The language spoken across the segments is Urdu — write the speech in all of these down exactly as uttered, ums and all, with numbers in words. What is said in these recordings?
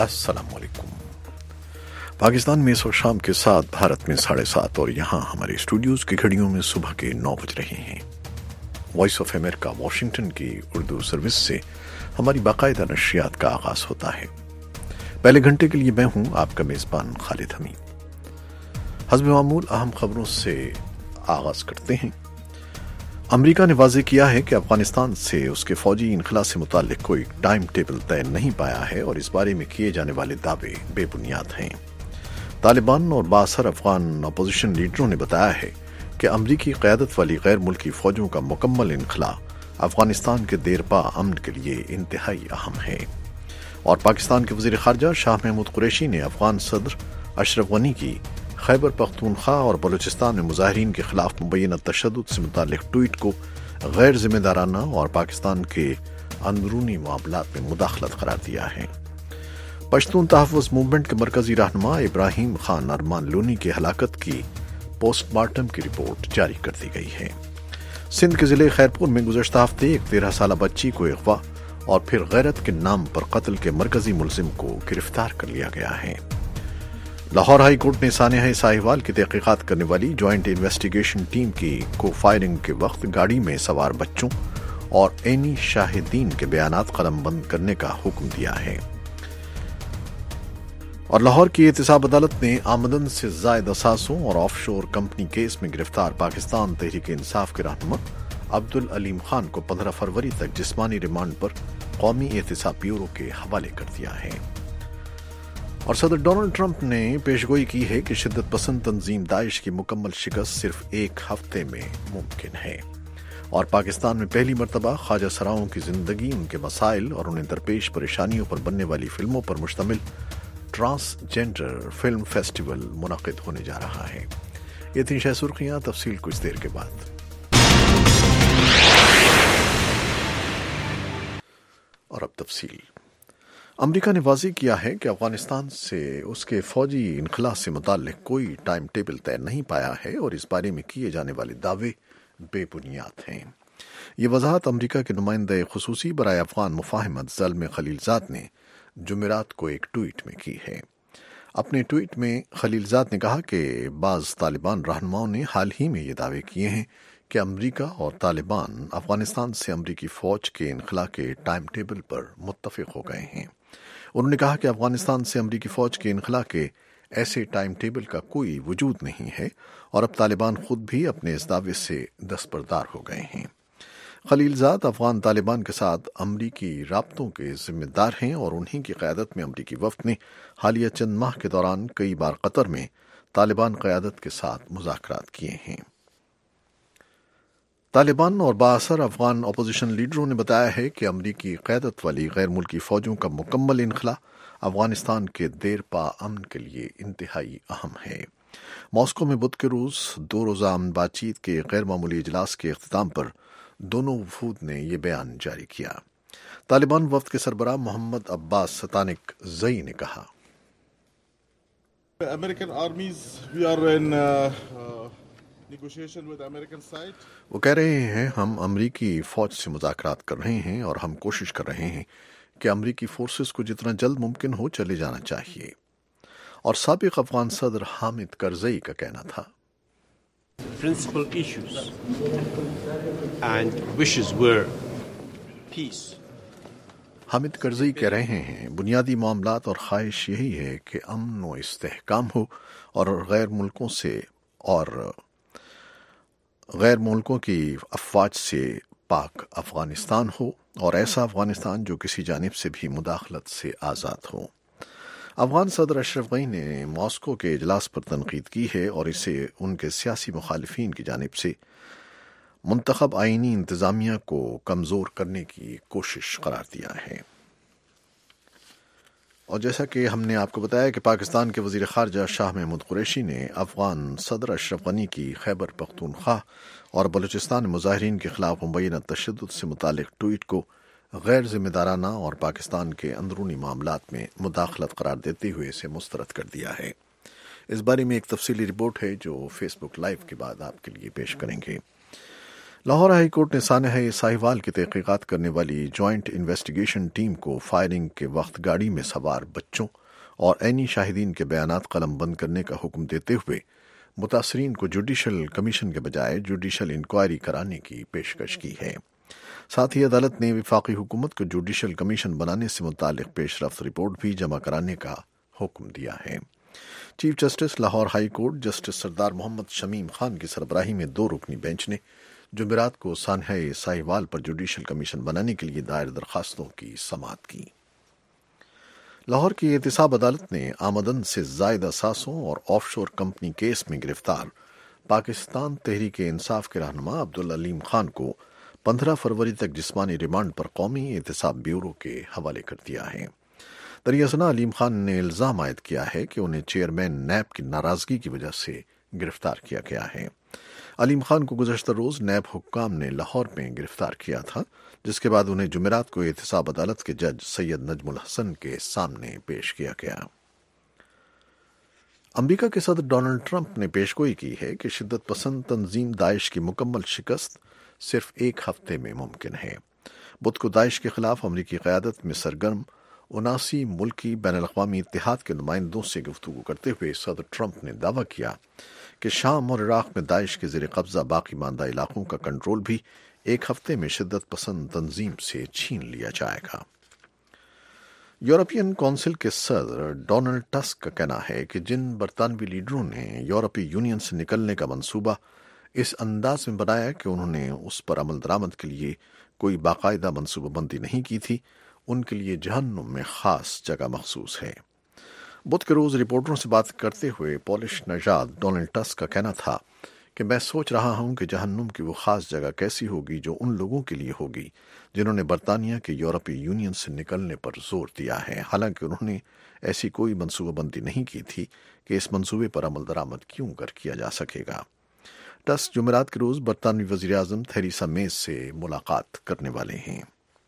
अस्सलाम वालेकुम। पाकिस्तान में इस वक्त शाम के सात, भारत में साढ़े सात और यहाँ हमारे स्टूडियोज़ की घड़ियों में सुबह के नौ बज रहे हैं। वॉइस ऑफ अमेरिका वाशिंगटन की उर्दू सर्विस से हमारी बाकायदा नशरियात का आगाज़ होता है। पहले घंटे के लिए मैं हूँ आपका मेज़बान खालिद हमीद। हस्ब मामूल अहम खबरों से आगाज़ करते हैं। अमेरिका ने वाज़ेह किया है कि अफगानिस्तान से उसके फौजी इनखला से मुताल्लिक कोई टाइम टेबल तय नहीं पाया है और इस बारे में किए जाने वाले दावे बेबुनियाद हैं। तालिबान और बासर अफगान अपोजिशन लीडरों ने बताया है कि अमरीकी क़यादत वाली गैर मुल्की फ़ौजों का मुकम्मल इनखला अफगानिस्तान के देरपा अमन के लिए इंतहाई अहम है। और पाकिस्तान के वज़ीर ख़ारजा शाह महमूद कुरैशी ने अफगान सदर अशरफ गनी की खैबर पख्तूनख्वा और बलूचिस्तान में मुजाहिरीन के खिलाफ मुबैना तशद्दुद से मुताल्लिक ट्वीट को गैर जिम्मेदाराना और पाकिस्तान के अंदरूनी मामलात में मुदाखलत करार दिया है। पश्तून तहफ़्फ़ुज़ मूवमेंट के मरकजी रहनुमा इब्राहिम खान अरमान लोनी की हलाकत की पोस्टमार्टम की रिपोर्ट जारी कर दी गई है। सिंध के ज़िले खैरपुर में गुज़श्ता हफ्ते एक तेरह साल बच्ची को अगवा और फिर गैरत के नाम पर कत्ल के मरकजी मुलजिम को गिरफ्तार कर लिया गया है। लाहौर हाई कोर्ट ने सानिया साहिवाल की तहकीकात करने वाली ज्वाइंट इन्वेस्टिगेशन टीम की को फायरिंग के वक्त गाड़ी में सवार बच्चों और ऐनी शाहिदीन के बयानात कलमबंद करने का हुक्म दिया है। और लाहौर की एहतसाब अदालत ने आमदन से जायद असासों और ऑफशोर कंपनी केस में गिरफ्तार पाकिस्तान तहरीक इंसाफ के रहनुमा अब्दुल अलीम खान को पंद्रह फरवरी तक जिस्मानी रिमांड पर कौमी एहतसाब ब्यूरो के हवाले कर दिया है। और सदर डोनाल्ड ट्रंप ने पेशगोई की है कि शिद्दत पसंद तंजीम दाइश की मुकम्मल शिकस्त सिर्फ एक हफ्ते में मुमकिन है। और पाकिस्तान में पहली मरतबा ख्वाजा सराओं की जिंदगी, उनके मसाइल और उन्हें दरपेश परेशानियों पर बनने वाली फिल्मों पर मुश्तमिल ट्रांसजेंडर फिल्म फेस्टिवल मुनक़िद होने जा रहा है। ये थी शह सुर्खियां, तफसील कुछ देर के बाद। और अब तफसील। अमेरिका ने वाज़ेह किया है कि अफगानिस्तान से उसके फौजी इनखला से मुताल्लिक कोई टाइम टेबल तय नहीं पाया है और इस बारे में किए जाने वाले दावे बेबुनियाद हैं। ये वजाहत अमेरिका के नुमाइंदे खुसूसी बराए अफगान मुफाहमत ज़ल्म खलीलजाद ने जुमेरात को एक ट्वीट में की है। अपने ट्वीट में खलीलजाद ने कहा कि बाज़ तालिबान रहनुमाओं ने हाल ही में ये दावे किए हैं कि अमेरिका और तालिबान अफगानिस्तान से अमेरिकी फ़ौज के इनखला के टाइम टेबल पर मुत्तफ़िक़ हो गए हैं। उन्होंने कहा कि अफगानिस्तान से अमेरिकी फ़ौज के इनखला के ऐसे टाइम टेबल का कोई वजूद नहीं है और अब तालिबान खुद भी अपने इस दावे से दस्तबरदार हो गए हैं। खलीलजाद अफगान तालिबान के साथ अमरीकी राब्तों के जिम्मेदार हैं और उन्हीं की क़यादत में अमरीकी वफ़द ने हालिया चंद माह के दौरान कई बार कतर में तालिबान क़यादत के साथ मुज़ाकरात किए हैं। तालिबान और बासर अफगान अपोजिशन लीडरों ने बताया है कि अमरीकी क़यादत वाली गैर मुल्की फ़ौजों का मुकम्मल इनखला अफगानिस्तान के देरपा अमन के लिए इंतहाई अहम है। मॉस्को में बुध के रोज़ दो रोज़ा अमन बातचीत के गैर मामूली इजलास के अख्ताम पर दोनों वफूद ने यह बयान जारी किया। तालिबान वफ़द के सरबराह मोहम्मद अब्बास सतानिक ज़ई ने कहा, American armies, we are in uh, uh, negotiation with American side. वो कह रहे हैं हम अमरीकी फ़ौज से मुज़ाकरात कर रहे हैं और हम कोशिश कर रहे हैं कि अमरीकी फोर्सेस को जितना जल्द मुमकिन हो चले जाना चाहिए। और साबिक़ अफ़गान सदर हामिद करज़ई का कहना था, Principal issues and wishes were peace. Hamid Karzai कह रहे हैं बुनियादी मामलात और ख्वाहिश यही है कि अमन व इस्तेहकाम हो और गैर मुल्कों से और गैर मुल्कों की अफवाज से पाक अफगानिस्तान हो और ऐसा अफगानिस्तान जो किसी जानिब से भी मुदाखलत से आज़ाद हो। अफगान सदर अशरफ गनी ने मॉस्को के इजलास पर तनकीद की है और इसे उनके सियासी मुखालिफिन की जानिब से मुंतखब आईनी इंतज़ामिया को कमज़ोर करने की कोशिश करार दिया है। और जैसा कि हमने आपको बताया कि पाकिस्तान के वज़ीर ख़ारजा शाह महमूद कुरैशी ने अफ़गान सदर अशरफ गनी की खैबर पख्तूनख्वा और बलूचिस्तान में मुजाहिरीन के खिलाफ मुबैना तशद्दुद से मुताल्लिक ट्वीट को गैर जिम्मेदाराना और पाकिस्तान के अंदरूनी मामलात में मुदाखलत करार देते हुए इसे मुस्तरद कर दिया है। इस बारे में एक तफसीली रिपोर्ट है जो फेसबुक लाइव के बाद आपके लिए पेश करेंगे। لاہور ہائی کورٹ نے سانحہ ساہیوال کی تحقیقات کرنے والی جوائنٹ انویسٹیگیشن ٹیم کو فائرنگ کے وقت گاڑی میں سوار بچوں اور عینی شاہدین کے بیانات قلم بند کرنے کا حکم دیتے ہوئے متاثرین کو جوڈیشل کمیشن کے بجائے جوڈیشل انکوائری کرانے کی پیشکش کی ہے۔ ساتھ ہی عدالت نے وفاقی حکومت کو جوڈیشل کمیشن بنانے سے متعلق پیش رفت رپورٹ بھی جمع کرانے کا حکم دیا ہے۔ Chief justice Lahore high court justice Sardar Muhammad Shamim Khan کی سربراہی میں دو رکنی بینچ نے جمعرات کو سانحہ ساہیوال پر جوڈیشل کمیشن بنانے کے لیے دائر درخواستوں کی سماعت کی۔ لاہور کی احتساب عدالت نے آمدن سے زائد اثاثوں اور آف شور کمپنی کیس میں گرفتار پاکستان تحریک انصاف کے رہنما عبدالعلیم خان کو پندرہ فروری تک جسمانی ریمانڈ پر قومی احتساب بیورو کے حوالے کر دیا ہے۔ دریا ثنا علیم خان نے الزام عائد کیا ہے کہ انہیں چیئرمین نیب کی ناراضگی کی وجہ سے گرفتار کیا گیا ہے۔ علیم خان کو گزشتہ روز نیب حکام نے لاہور میں گرفتار کیا تھا، جس کے بعد انہیں جمعرات کو احتساب عدالت کے جج سید نجم الحسن کے سامنے پیش کیا گیا۔ امریکا کے صدر ڈونلڈ ٹرمپ نے پیشگوئی کی ہے کہ شدت پسند تنظیم داعش کی مکمل شکست صرف ایک ہفتے میں ممکن ہے۔ بدھ کو داعش کے خلاف امریکی قیادت میں سرگرم اناسی ملکی بین الاقوامی اتحاد کے نمائندوں سے گفتگو کرتے ہوئے صدر ٹرمپ نے دعویٰ کیا کہ شام اور عراق میں داعش کے زیر قبضہ باقی ماندہ علاقوں کا کنٹرول بھی ایک ہفتے میں شدت پسند تنظیم سے چھین لیا جائے گا۔ یورپین کونسل کے صدر ڈونلڈ ٹسک کا کہنا ہے کہ جن برطانوی لیڈروں نے یورپی یونین سے نکلنے کا منصوبہ اس انداز میں بنایا کہ انہوں نے اس پر عمل درآمد کے لیے کوئی باقاعدہ منصوبہ بندی نہیں کی تھی، ان کے لیے جہنم میں خاص جگہ مخصوص ہے۔ بدھ کے روز رپورٹروں سے بات کرتے ہوئے پولش نژاد ڈونلڈ ٹسک کا کہنا تھا کہ میں سوچ رہا ہوں کہ جہنم کی وہ خاص جگہ کیسی ہوگی جو ان لوگوں کے لیے ہوگی جنہوں نے برطانیہ کے یورپی یونین سے نکلنے پر زور دیا ہے، حالانکہ انہوں نے ایسی کوئی منصوبہ بندی نہیں کی تھی کہ اس منصوبے پر عمل درآمد کیوں کر کیا جا سکے گا۔ ٹسک جمعرات کے روز برطانوی وزیر اعظم تھریسا مے سے ملاقات کرنے والے ہیں۔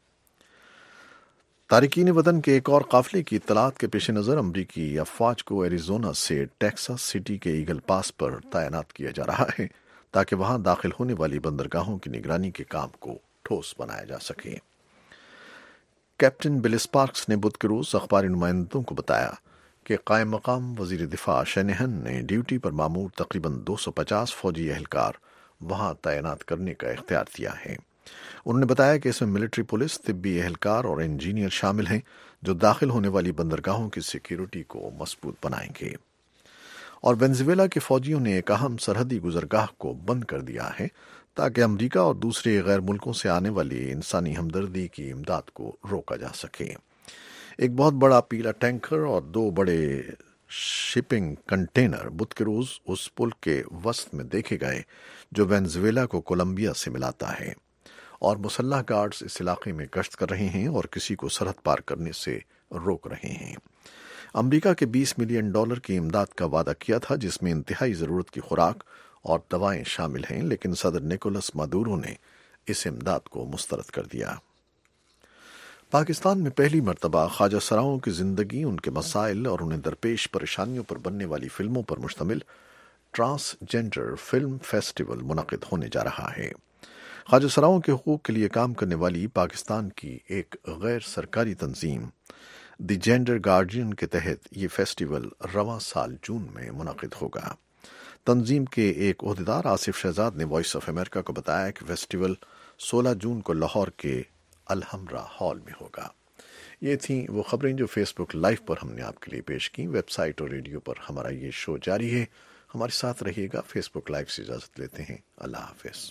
تارکین وطن کے ایک اور قافلے کی اطلاعات کے پیش نظر امریکی افواج کو ایریزونا سے ٹیکساس سٹی کے ایگل پاس پر تعینات کیا جا رہا ہے تاکہ وہاں داخل ہونے والی بندرگاہوں کی نگرانی کے کام کو ٹھوس بنایا جا سکے۔ کیپٹن بل اسپارکس نے بدھ کے روز اخباری نمائندوں کو بتایا کہ قائم مقام وزیر دفاع شینہن نے ڈیوٹی پر مامور تقریباً دو سو پچاس فوجی اہلکار وہاں تعینات کرنے کا اختیار دیا ہے۔ انہوں نے بتایا کہ اس میں ملٹری پولیس، طبی اہلکار اور انجینئر شامل ہیں جو داخل ہونے والی بندرگاہوں کی سیکیورٹی کو مضبوط بنائیں گے۔ اور وینزویلا کے فوجیوں نے ایک اہم سرحدی گزرگاہ کو بند کر دیا ہے تاکہ امریکہ اور دوسرے غیر ملکوں سے آنے والی انسانی ہمدردی کی امداد کو روکا جا سکے۔ ایک بہت بڑا پیلا ٹینکر اور دو بڑے شپنگ کنٹینر بدھ کے روز اس پل کے وسط میں دیکھے گئے جو وینزویلا کو کولمبیا سے ملاتا ہے، اور مسلح گارڈز اس علاقے میں گشت کر رہے ہیں اور کسی کو سرحد پار کرنے سے روک رہے ہیں۔ امریکہ کے بیس ملین ڈالر کی امداد کا وعدہ کیا تھا جس میں انتہائی ضرورت کی خوراک اور دوائیں شامل ہیں، لیکن صدر نکولس مادورو نے اس امداد کو مسترد کر دیا۔ پاکستان میں پہلی مرتبہ خواجہ سراؤں کی زندگی، ان کے مسائل اور انہیں درپیش پریشانیوں پر بننے والی فلموں پر مشتمل ٹرانس جینڈر فلم فیسٹیول منعقد ہونے جا رہا ہے۔ خواجہ سراؤں کے حقوق کے لیے کام کرنے والی پاکستان کی ایک غیر سرکاری تنظیم دی جینڈر گارڈین کے تحت یہ فیسٹیول رواں سال جون میں منعقد ہوگا۔ تنظیم کے ایک عہدیدار آصف شہزاد نے وائس آف امریکہ کو بتایا کہ فیسٹیول سولہ جون کو لاہور کے الحمرا ہال میں ہوگا۔ یہ تھیں وہ خبریں جو فیس بک لائیو پر ہم نے آپ کے لیے پیش کی۔ ویب سائٹ اور ریڈیو پر ہمارا یہ شو جاری ہے، ہمارے ساتھ رہیے گا۔ فیس بک لائیو سے اجازت لیتے ہیں، اللہ حافظ۔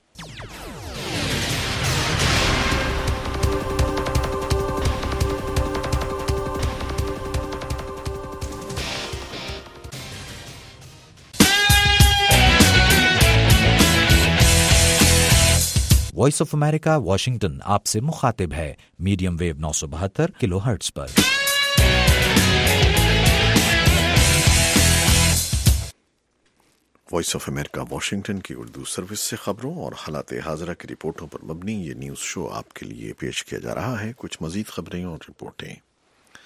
وائس آف امریکہ واشنگٹن آپ سے مخاطب ہے، میڈیم ویو نو سو بہتر کلو ہرٹز پر۔ وائس آف امریکہ واشنگٹن کی اردو سروس سے خبروں اور حالات حاضرہ کی رپورٹوں پر مبنی یہ نیوز شو آپ کے لیے پیش کیا جا رہا ہے۔ کچھ مزید خبریں اور رپورٹیں۔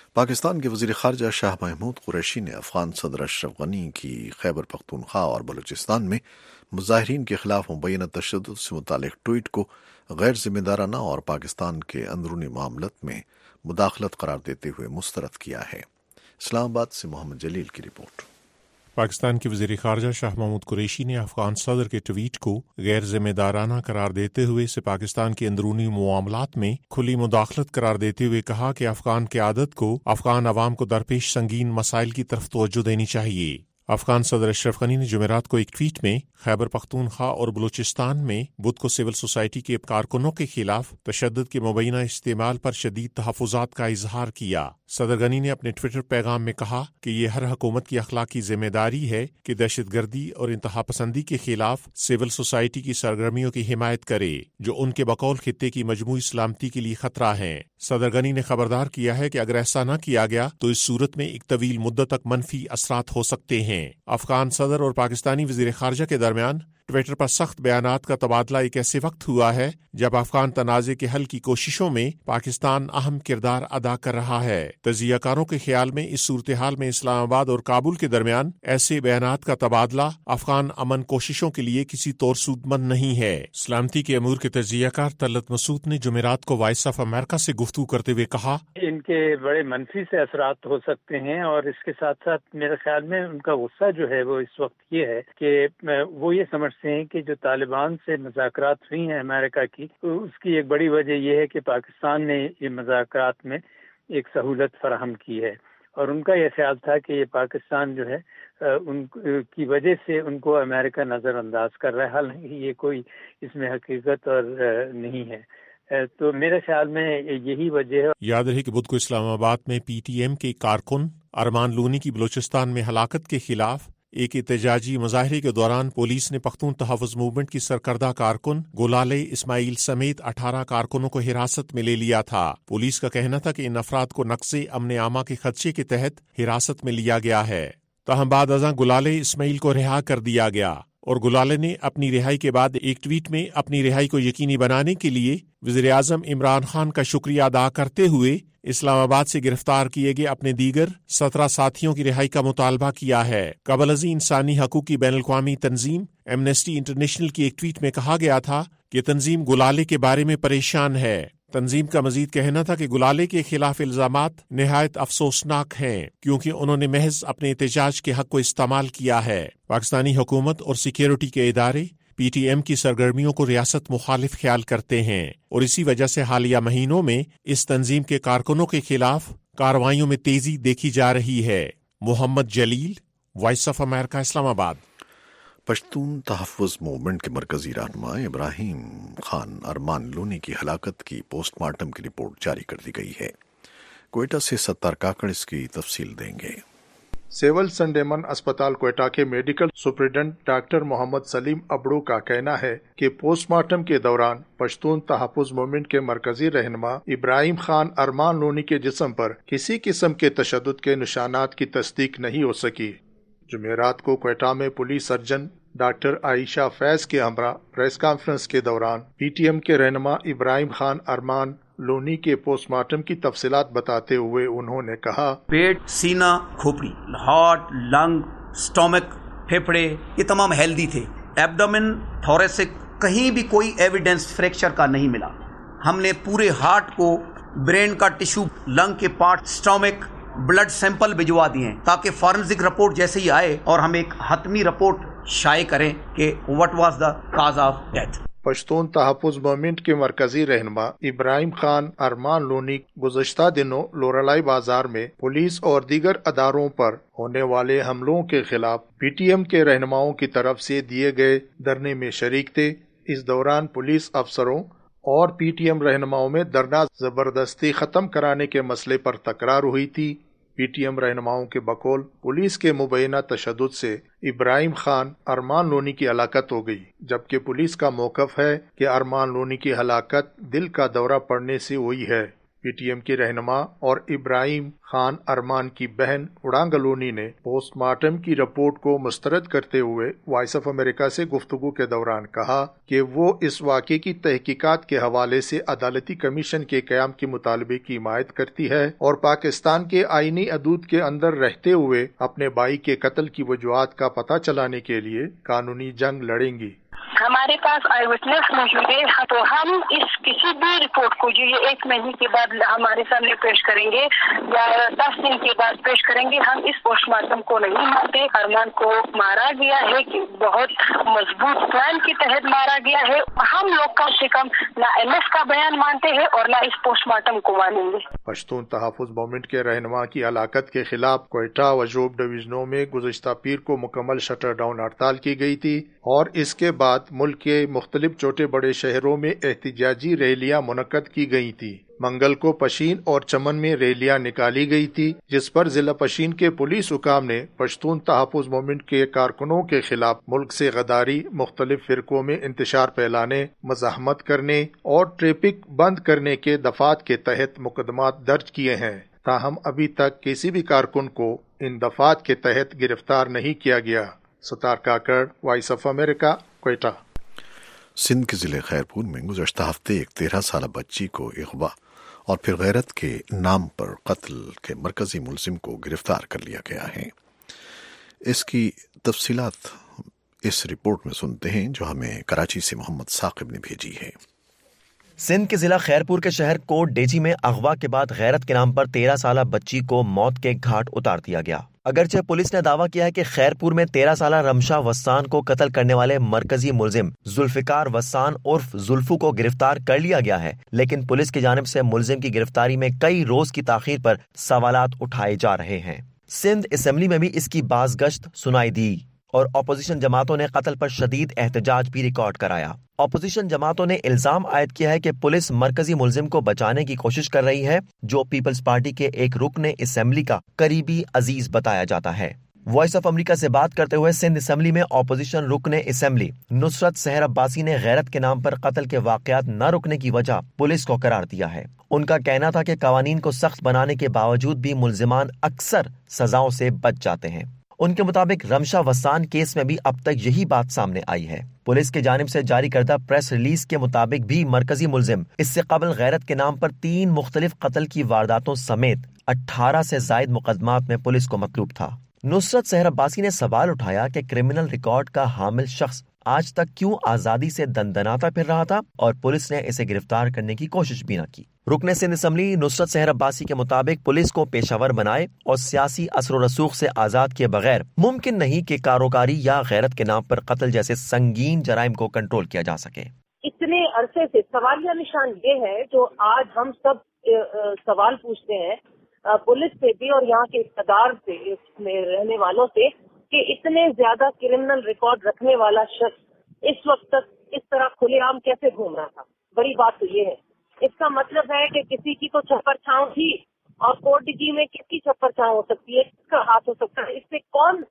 پاکستان کے وزیر خارجہ شاہ محمود قریشی نے افغان صدر اشرف غنی کی خیبر پختونخوا اور بلوچستان میں مظاہرین کے خلاف مبینہ تشدد سے متعلق ٹویٹ کو غیر ذمہ دارانہ اور پاکستان کے اندرونی معاملات میں مداخلت قرار دیتے ہوئے مسترد کیا ہے۔ اسلام آباد سے محمد جلیل کی رپورٹ۔ پاکستان کے وزیر خارجہ شاہ محمود قریشی نے افغان صدر کے ٹویٹ کو غیر ذمہ دارانہ قرار دیتے ہوئے اسے پاکستان کے اندرونی معاملات میں کھلی مداخلت قرار دیتے ہوئے کہا کہ افغان قیادت کو افغان عوام کو درپیش سنگین مسائل کی طرف توجہ دینی چاہیے۔ افغان صدر اشرف غنی نے جمعرات کو ایک ٹویٹ میں خیبر پختونخوا اور بلوچستان میں بدھ کو سول سوسائٹی کے کارکنوں کے خلاف تشدد کے مبینہ استعمال پر شدید تحفظات کا اظہار کیا۔ صدر غنی نے اپنے ٹویٹر پیغام میں کہا کہ یہ ہر حکومت کی اخلاقی ذمہ داری ہے کہ دہشت گردی اور انتہا پسندی کے خلاف سول سوسائٹی کی سرگرمیوں کی حمایت کرے جو ان کے بقول خطے کی مجموعی سلامتی کے لیے خطرہ ہیں۔ صدر غنی نے خبردار کیا ہے کہ اگر ایسا نہ کیا گیا تو اس صورت میں ایک طویل مدت تک منفی اثرات ہو سکتے ہیں۔ افغان صدر اور پاکستانی وزیر خارجہ کے درمیان ٹویٹر پر سخت بیانات کا تبادلہ ایک ایسے وقت ہوا ہے جب افغان تنازع کے حل کی کوششوں میں پاکستان اہم کردار ادا کر رہا ہے۔ تجزیہ کاروں کے خیال میں اس صورتحال میں اسلام آباد اور کابل کے درمیان ایسے بیانات کا تبادلہ افغان امن کوششوں کے لیے کسی طور سود مند نہیں ہے۔ سلامتی کے امور کے تجزیہ کار طلعت مسعود نے جمعرات کو وائس آف امریکہ سے گفتگو کرتے ہوئے کہا، ان کے بڑے منفی سے اثرات ہو سکتے ہیں، اور اس کے ساتھ ساتھ میرے خیال میں ان کا غصہ جو ہے وہ اس وقت یہ ہے کہ وہ یہ سمجھتے ہیں کہ جو طالبان سے مذاکرات ہوئی ہیں امریکہ کی، اس کی ایک بڑی وجہ یہ ہے کہ پاکستان نے یہ مذاکرات میں ایک سہولت فراہم کی ہے، اور ان کا یہ خیال تھا کہ یہ پاکستان جو ہے ان کی وجہ سے ان کو امریکہ نظر انداز کر رہا ہے۔ حالانکہ یہ کوئی اس میں حقیقت اور نہیں ہے، تو میرے خیال میں یہی وجہ ہے۔ یاد رہے کہ بدھ کو اسلام آباد میں پی ٹی ایم کے کارکن ارمان لونی کی بلوچستان میں ہلاکت کے خلاف ایک احتجاجی مظاہرے کے دوران پولیس نے پختون تحفظ موومنٹ کی سرکردہ کارکن گلالے اسماعیل سمیت اٹھارہ کارکنوں کو حراست میں لے لیا تھا۔ پولیس کا کہنا تھا کہ ان افراد کو نقض امن عامہ کے خدشے کے تحت حراست میں لیا گیا ہے، تاہم بعد ازاں گلالے اسماعیل کو رہا کر دیا گیا، اور گلالے نے اپنی رہائی کے بعد ایک ٹویٹ میں اپنی رہائی کو یقینی بنانے کے لیے وزیر اعظم عمران خان کا شکریہ ادا کرتے ہوئے اسلام آباد سے گرفتار کیے گئے اپنے دیگر سترہ ساتھیوں کی رہائی کا مطالبہ کیا ہے۔ قبل ازیں انسانی حقوق کی بین الاقوامی تنظیم ایمنسٹی انٹرنیشنل کی ایک ٹویٹ میں کہا گیا تھا کہ تنظیم گلالے کے بارے میں پریشان ہے۔ تنظیم کا مزید کہنا تھا کہ گلالے کے خلاف الزامات نہایت افسوسناک ہیں کیونکہ انہوں نے محض اپنے احتجاج کے حق کو استعمال کیا ہے۔ پاکستانی حکومت اور سیکیورٹی کے ادارے پی ٹی ایم کی سرگرمیوں کو ریاست مخالف خیال کرتے ہیں، اور اسی وجہ سے حالیہ مہینوں میں اس تنظیم کے کارکنوں کے خلاف کارروائیوں میں تیزی دیکھی جا رہی ہے۔ محمد جلیل، وائس آف امریکہ، اسلام آباد۔ پشتون تحفظ موومنٹ کے مرکزی رہنما ابراہیم خان ارمان لونی کی ہلاکت کی پوسٹ مارٹم کی رپورٹ جاری کر دی گئی ہے۔ کوئٹہ سے ستار کاکڑ اس کی تفصیل دیں گے۔ سیول سنڈیمن اسپتال کوئٹہ کے medical superintendent doctor Muhammad Saleem Abro کا کہنا ہے کہ پوسٹ مارٹم کے دوران پشتون تحفظ موومنٹ کے مرکزی رہنما ابراہیم خان ارمان لونی کے جسم پر کسی قسم کے تشدد کے نشانات کی تصدیق نہیں ہو سکی۔ جمعرات کو کوئٹہ میں police surgeon doctor Ayesha Faiz کے ہمراہ پریس کانفرنس کے دوران پی ٹی ایم کے رہنما ابراہیم خان ارمان لونی کے پوسٹ مارٹم کی تفصیلات بتاتے ہوئے انہوں نے کہا، پیٹ، سینہ، کھوپڑی، ہارٹ، لنگ، سٹومک، پھیپھڑے یہ تمام ہیلدی تھے۔ ایبڈومن، تھوریسک کہیں بھی کوئی ایویڈنس فریکچر کا نہیں ملا۔ ہم نے پورے ہارٹ کو، برین کا ٹشو، لنگ کے پارٹ، سٹومک، بلڈ سیمپل بھجوا دیے ہیں تاکہ فارنزک رپورٹ جیسے ہی آئے اور ہم ایک حتمی رپورٹ شائع کریں کہ what was the cause of death. Pashtun Tahaffuz movement کے مرکزی رہنما ابراہیم خان ارمان لونی گزشتہ دنوں لورالائی بازار میں پولیس اور دیگر اداروں پر ہونے والے حملوں کے خلاف پی ٹی ایم کے رہنماؤں کی طرف سے دیے گئے دھرنے میں شریک تھے۔ اس دوران پولیس افسروں اور پی ٹی ایم رہنماؤں میں دھرنا زبردستی ختم کرانے کے مسئلے پر تکرار ہوئی تھی۔ پی ٹی ایم رہنماؤں کے بقول پولیس کے مبینہ تشدد سے ابراہیم خان ارمان لونی کی ہلاکت ہو گئی، جبکہ پولیس کا موقف ہے کہ ارمان لونی کی ہلاکت دل کا دورہ پڑنے سے ہوئی ہے۔ پی ٹی ایم کی رہنما اور ابراہیم خان ارمان کی بہن اڑانگلونی نے پوسٹ مارٹم کی رپورٹ کو مسترد کرتے ہوئے وائس آف امریکہ سے گفتگو کے دوران کہا کہ وہ اس واقعے کی تحقیقات کے حوالے سے عدالتی کمیشن کے قیام کے مطالبے کی حمایت کرتی ہے اور پاکستان کے آئینی حدود کے اندر رہتے ہوئے اپنے بھائی کے قتل کی وجوہات کا پتہ چلانے کے لیے قانونی جنگ لڑیں گی۔ ہمارے پاس آئی وٹنس موجود ہے تو ہم اس کسی بھی رپورٹ کو جو یہ ایک مہینے کے بعد ہمارے سامنے پیش کریں گے یا دس دن کے بعد پیش کریں گے، ہم اس پوسٹ مارٹم کو نہیں مانتے۔ ارمان کو مارا گیا ہے کہ بہت مضبوط پلان کے تحت مارا گیا ہے۔ ہم لوگ کم سے کم نہ ایم ایس کا بیان مانتے ہیں اور نہ اس پوسٹ مارٹم کو مانیں گے۔ پشتون تحفظ موومنٹ کے رہنما کی ہلاکت کے خلاف کوئٹہ و جوب ڈویژنوں میں گزشتہ پیر کو مکمل شٹر ڈاؤن ہڑتال کی گئی تھی اور اس کے بعد ملک کے مختلف چھوٹے بڑے شہروں میں احتجاجی ریلیاں منعقد کی گئی تھی۔ منگل کو پشین اور چمن میں ریلیاں نکالی گئی تھی، جس پر ضلع پشین کے پولیس حکام نے پشتون تحفظ موومنٹ کے کارکنوں کے خلاف ملک سے غداری، مختلف فرقوں میں انتشار پھیلانے، مزاحمت کرنے اور ٹریفک بند کرنے کے دفعات کے تحت مقدمات درج کیے ہیں۔ تاہم ابھی تک کسی بھی کارکن کو ان دفعات کے تحت گرفتار نہیں کیا گیا۔ Sattar Kakar, voice of America, Quetta. Sindh کے ضلع خیرپور میں گزشتہ ہفتے ایک تیرہ سالہ بچی کو اغوا اور پھر غیرت کے نام پر قتل کے مرکزی ملزم کو گرفتار کر لیا گیا ہے۔ اس کی تفصیلات اس رپورٹ میں سنتے ہیں جو ہمیں کراچی سے محمد ثاقب نے بھیجی ہے۔ سندھ کے ضلع خیرپور کے شہر کوٹ ڈیجی میں اغوا کے بعد غیرت کے نام پر تیرہ سالہ بچی کو موت کے گھاٹ اتار دیا گیا۔ اگرچہ پولیس نے دعویٰ کیا ہے کہ خیرپور میں تیرہ سالہ رمشا وسان کو قتل کرنے والے مرکزی ملزم ذوالفقار وسان عرف زلفو کو گرفتار کر لیا گیا ہے، لیکن پولیس کی جانب سے ملزم کی گرفتاری میں کئی روز کی تاخیر پر سوالات اٹھائے جا رہے ہیں۔ سندھ اسمبلی میں بھی اس کی بازگشت سنائی دی اور اپوزیشن جماعتوں نے قتل پر شدید احتجاج بھی ریکارڈ کرایا۔ اپوزیشن جماعتوں نے الزام عائد کیا ہے کہ پولیس مرکزی ملزم کو بچانے کی کوشش کر رہی ہے، جو پیپلز پارٹی کے ایک رکن اسمبلی کا قریبی عزیز بتایا جاتا ہے۔ وائس آف امریکہ سے بات کرتے ہوئے سندھ اسمبلی میں اپوزیشن رکن اسمبلی نصرت سحر عباسی نے غیرت کے نام پر قتل کے واقعات نہ رکنے کی وجہ پولیس کو قرار دیا ہے۔ ان کا کہنا تھا کہ قوانین کو سخت بنانے کے باوجود بھی ملزمان اکثر سزاؤں سے بچ جاتے ہیں۔ ان کے مطابق رمشا وسان کیس میں بھی اب تک یہی بات سامنے آئی ہے۔ پولیس کی جانب سے جاری کردہ پریس ریلیز کے مطابق بھی مرکزی ملزم اس سے قبل غیرت کے نام پر تین مختلف قتل کی وارداتوں سمیت اٹھارہ سے زائد مقدمات میں پولیس کو مطلوب تھا۔ نصرت سحر عباسی نے سوال اٹھایا کہ کرمنل ریکارڈ کا حامل شخص آج تک کیوں آزادی سے دندناتا پھر رہا تھا اور پولیس نے اسے گرفتار کرنے کی کوشش بھی نہ کی۔ رکن سندھ اسمبلی نصرت سحر عباسی کے مطابق پولیس کو پیشہ ور بنائے اور سیاسی اثر و رسوخ سے آزاد کیے بغیر ممکن نہیں کہ کاروکاری یا غیرت کے نام پر قتل جیسے سنگین جرائم کو کنٹرول کیا جا سکے۔ اتنے عرصے سے سوالیہ نشان یہ ہے جو آج ہم سب سوال پوچھتے ہیں پولیس سے بھی اور یہاں کے اقتدار سے، اس میں رہنے والوں سے، کہ اتنے زیادہ کرمنل ریکارڈ رکھنے والا شخص اس وقت تک اس طرح کھلے عام کیسے گھوم رہا تھا۔ بڑی بات تو یہ ہے، اس کا مطلب ہے کہ کسی کی تو چھپر چھاؤں تھی اور کوٹ ڈیجی میں کس کی چھپر چھاؤں ہو سکتی ہے، کس کا ہاتھ ہو سکتا ہے، اس سے کون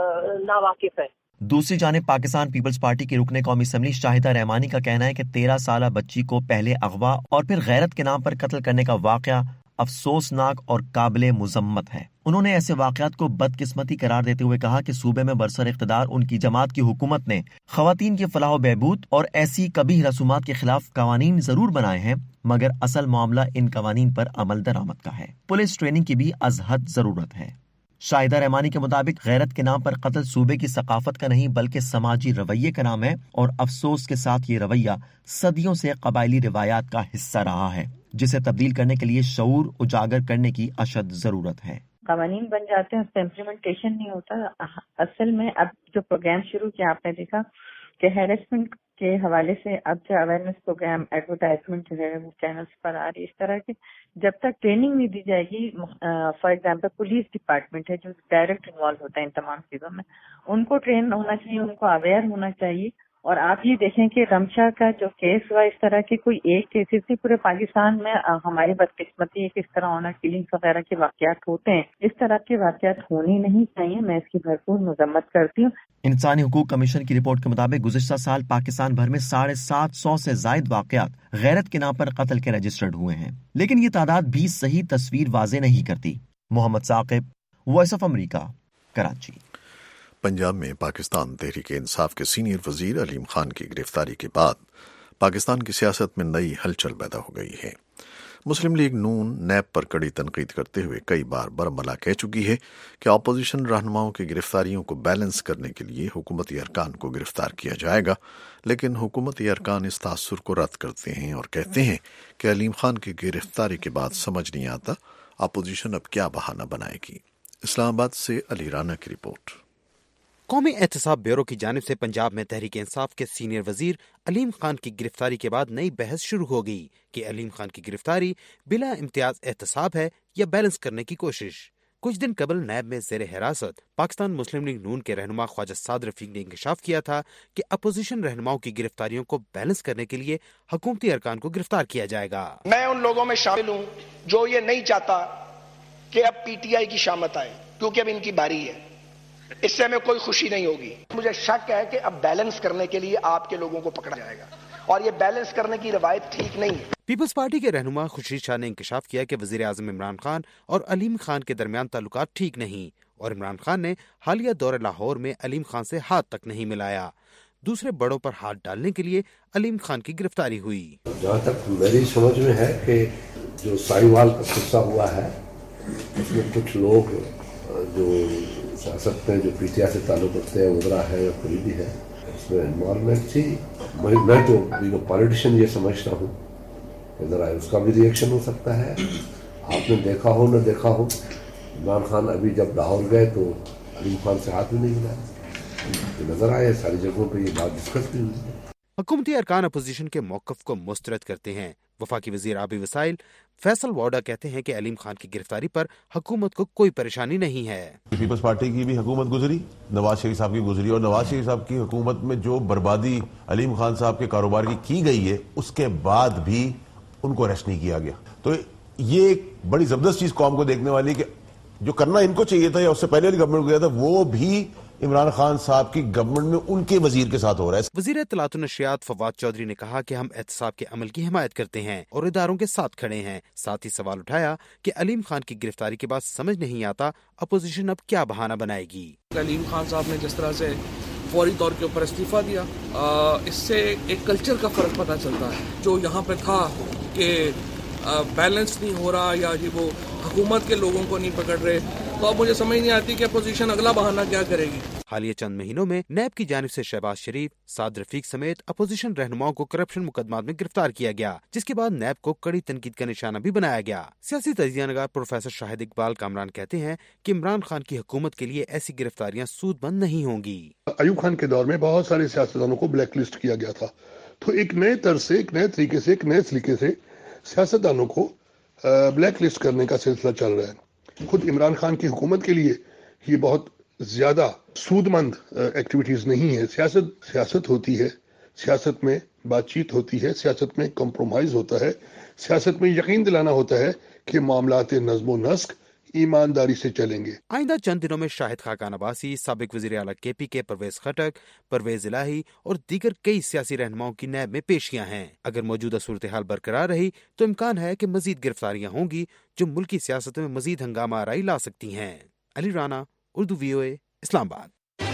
ناواقف ہے۔ دوسری جانب پاکستان پیپلز پارٹی کی رکن قومی اسمبلی شاہدہ رحمانی کا کہنا ہے کہ تیرہ سالہ بچی کو پہلے اغوا اور پھر غیرت کے نام پر قتل کرنے کا واقعہ افسوسناک اور قابل مذمت ہے۔ انہوں نے ایسے واقعات کو بدقسمتی قرار دیتے ہوئے کہا کہ صوبے میں برسر اقتدار ان کی جماعت کی حکومت نے خواتین کی فلاح و بہبود اور ایسی کبھی رسومات کے خلاف قوانین ضرور بنائے ہیں، مگر اصل معاملہ ان قوانین پر عمل درآمد کا ہے۔ پولیس ٹریننگ کی بھی از حد ضرورت ہے۔ شاہدہ رحمانی کے مطابق غیرت کے نام پر قتل صوبے کی ثقافت کا نہیں بلکہ سماجی رویے کا نام ہے، اور افسوس کے ساتھ یہ رویہ صدیوں سے قبائلی روایات کا حصہ رہا ہے، جسے تبدیل کرنے کے لیے شعور اجاگر کرنے کی اشد ضرورت ہے۔ قوانین بن جاتے ہیں، اس کا امپلیمنٹیشن نہیں ہوتا۔ اصل میں اب جو پروگرام شروع کیا آپ نے دیکھا کہ ہیرسمنٹ کے حوالے سے اب جو اویئرنیس پروگرام ایڈورٹائزمنٹ جو ہے وہ چینلز پر آ رہی ہے، اس طرح کی جب تک ٹریننگ نہیں دی جائے گی، فار ایگزامپل پولیس ڈپارٹمنٹ ہے جو ڈائریکٹ انوالو ہوتا ہے ان تمام چیزوں میں، ان کو ٹرین ہونا چاہیے، ان کو اویئر ہونا چاہیے اور آپ یہ دیکھیں کہ رمشا کا جو کیس ہوا، اس طرح کے کوئی ایک کیسز نہیں، پورے پاکستان میں ہماری بدقسمتی ہے کہ اس طرح آنر کلنگ وغیرہ کے واقعات ہوتے ہیں. اس طرح کے واقعات ہونی نہیں چاہیے. میں اس کی بھرپور مذمت کرتی ہوں. انسانی حقوق کمیشن کی رپورٹ کے مطابق گزشتہ سال پاکستان بھر میں ساڑھے سات سو سے زائد واقعات غیرت کے نام پر قتل کے رجسٹرڈ ہوئے ہیں، لیکن یہ تعداد بھی صحیح تصویر واضح نہیں کرتی. Muhammad Saqib, voice of America, Karachi. Punjab میں پاکستان تحریک انصاف کے سینئر وزیر علیم خان کی گرفتاری کے بعد پاکستان کی سیاست میں نئی ہلچل پیدا ہو گئی ہے. مسلم لیگ نون نیب پر کڑی تنقید کرتے ہوئے کئی بار برملا کہہ چکی ہے کہ اپوزیشن رہنماؤں کی گرفتاریوں کو بیلنس کرنے کے لیے حکومتی ارکان کو گرفتار کیا جائے گا، لیکن حکومتی ارکان اس تاثر کو رد کرتے ہیں اور کہتے ہیں کہ علیم خان کی گرفتاری کے بعد سمجھ نہیں آتا اپوزیشن اب کیا بہانہ بنائے گی. اسلام آباد سے علی رانا کی رپورٹ. قومی احتساب بیورو کی جانب سے پنجاب میں تحریک انصاف کے سینئر وزیر علیم خان کی گرفتاری کے بعد نئی بحث شروع ہو گئی کہ علیم خان کی گرفتاری بلا امتیاز احتساب ہے یا بیلنس کرنے کی کوشش. کچھ دن قبل نیب میں زیر حراست پاکستان مسلم لیگ نون کے رہنما خواجہ سعد رفیق نے انکشاف کیا تھا کہ اپوزیشن رہنماؤں کی گرفتاریوں کو بیلنس کرنے کے لیے حکومتی ارکان کو گرفتار کیا جائے گا. میں ان لوگوں میں شامل ہوں جو یہ نہیں چاہتا کہ اب پی ٹی آئی کی شامت آئے، کیونکہ اب ان کی باری ہے. اس سے ہمیں کوئی خوشی نہیں ہوگی. مجھے شک ہے کہ اب بیلنس کرنے کے لیے آپ کے لوگوں کو پکڑا جائے گا، اور یہ بیلنس کرنے کی روایت ٹھیک نہیں ہے. پیپلز پارٹی کے رہنما خورشید شاہ نے انکشاف کیا کہ وزیر اعظم عمران خان اور علیم خان کے درمیان تعلقات ٹھیک نہیں، اور عمران خان نے حالیہ دورہ لاہور میں علیم خان سے ہاتھ تک نہیں ملایا. دوسرے بڑوں پر ہاتھ ڈالنے کے لیے علیم خان کی گرفتاری ہوئی. جہاں تک میری سمجھ میں ہے کہ جو سائیوال کا قصہ ہوا ہے اس میں کچھ لوگ جو سیاست میں جو پی ٹی آئی سے تعلق رکھتے ہیں، وزراء ہے یا قریبی ہے، اس میں انوالومنٹ تھی. میں تو پالیٹیشین یہ سمجھتا ہوں کہ ذرا اس کا بھی ریئیکشن ہو سکتا ہے. آپ نے دیکھا ہو نہ دیکھا ہو، عمران خان ابھی جب لاہور گئے تو علیم خان سے ہاتھ بھی نہیں ملایا. نظر آئے ساری جگہوں پہ یہ بات ڈسکس بھی ہوئی. حکومتی ارکان اپوزیشن کے موقف کو مسترد کرتے ہیں. وفاقی وزیر آبی وسائل فیصل واڈا کہتے ہیں کہ علیم خان کی گرفتاری پر حکومت کو کوئی پریشانی نہیں ہے. پیپلز پارٹی کی بھی حکومت گزری، نواز شریف صاحب کی گزری، اور نواز شریف صاحب کی حکومت میں جو بربادی علیم خان صاحب کے کاروبار کی کی گئی ہے اس کے بعد بھی ان کو اریسٹ نہیں کیا گیا. تو یہ ایک بڑی زبردست چیز قوم کو دیکھنے والی کہ جو کرنا ان کو چاہیے تھا یا اس سے پہلے والی گورنمنٹ کو کیا تھا، وہ بھی عمران خان صاحب کی گورنمنٹ میں ان کے وزیر کے ساتھ ہو رہا ہے. وزیر اطلاعات و نشریات فواد چودھری نے کہا کہ ہم احتساب کے عمل کی حمایت کرتے ہیں اور اداروں کے ساتھ کھڑے ہیں. ساتھ ہی سوال اٹھایا کہ علیم خان کی گرفتاری کے بعد سمجھ نہیں آتا اپوزیشن اب کیا بہانہ بنائے گی. علیم خان صاحب نے جس طرح سے فوری طور کے اوپر استعفیٰ دیا، اس سے ایک کلچر کا فرق پتہ چلتا ہے جو یہاں پہ تھا کہ بیلنس نہیں ہو رہا یا یہ وہ حکومت کے لوگوں کو نہیں پکڑ رہے. تو اب مجھے سمجھ نہیں آتی کہ اپوزیشن اگلا بہانہ کیا کرے گی. حالیہ چند مہینوں میں نیب کی جانب سے شہباز شریف، سعد رفیق سمیت اپوزیشن رہنماؤں کو کرپشن مقدمات میں گرفتار کیا گیا، جس کے بعد نیب کو کڑی تنقید کا نشانہ بھی بنایا گیا. سیاسی تجزیہ نگار پروفیسر شاہد اقبال کامران کہتے ہیں کہ عمران خان کی حکومت کے لیے ایسی گرفتاریاں سود بند نہیں ہوں گی. ایوب خان کے دور میں بہت سارے سیاستدانوں کو بلیک لسٹ کیا گیا تھا، تو ایک نئے طرز سے، ایک نئے طریقے سے، ایک نئے سلیقے سے سیاستدانوں کو بلیک لسٹ کرنے کا سلسلہ چل رہا ہے. خود عمران خان کی حکومت کے لیے یہ بہت زیادہ سود مند ایکٹیویٹیز نہیں ہے. سیاست سیاست ہوتی ہے، سیاست میں بات چیت ہوتی ہے، سیاست میں کمپرومائز ہوتا ہے، سیاست میں یقین دلانا ہوتا ہے کہ معاملات نظم و نسق ایمانداری سے چلیں گے. آئندہ چند دنوں میں شاہد خاقان عباسی، سابق وزیر اعلیٰ کے پی کے پرویز خٹک، پرویز الہی اور دیگر کئی سیاسی رہنماؤں کی نیب میں پیشیاں ہیں. اگر موجودہ صورتحال برقرار رہی تو امکان ہے کہ مزید گرفتاریاں ہوں گی جو ملکی سیاست میں مزید ہنگامہ آرائی لا سکتی ہیں. علی رانا، اردو وی او اے، اسلام آباد.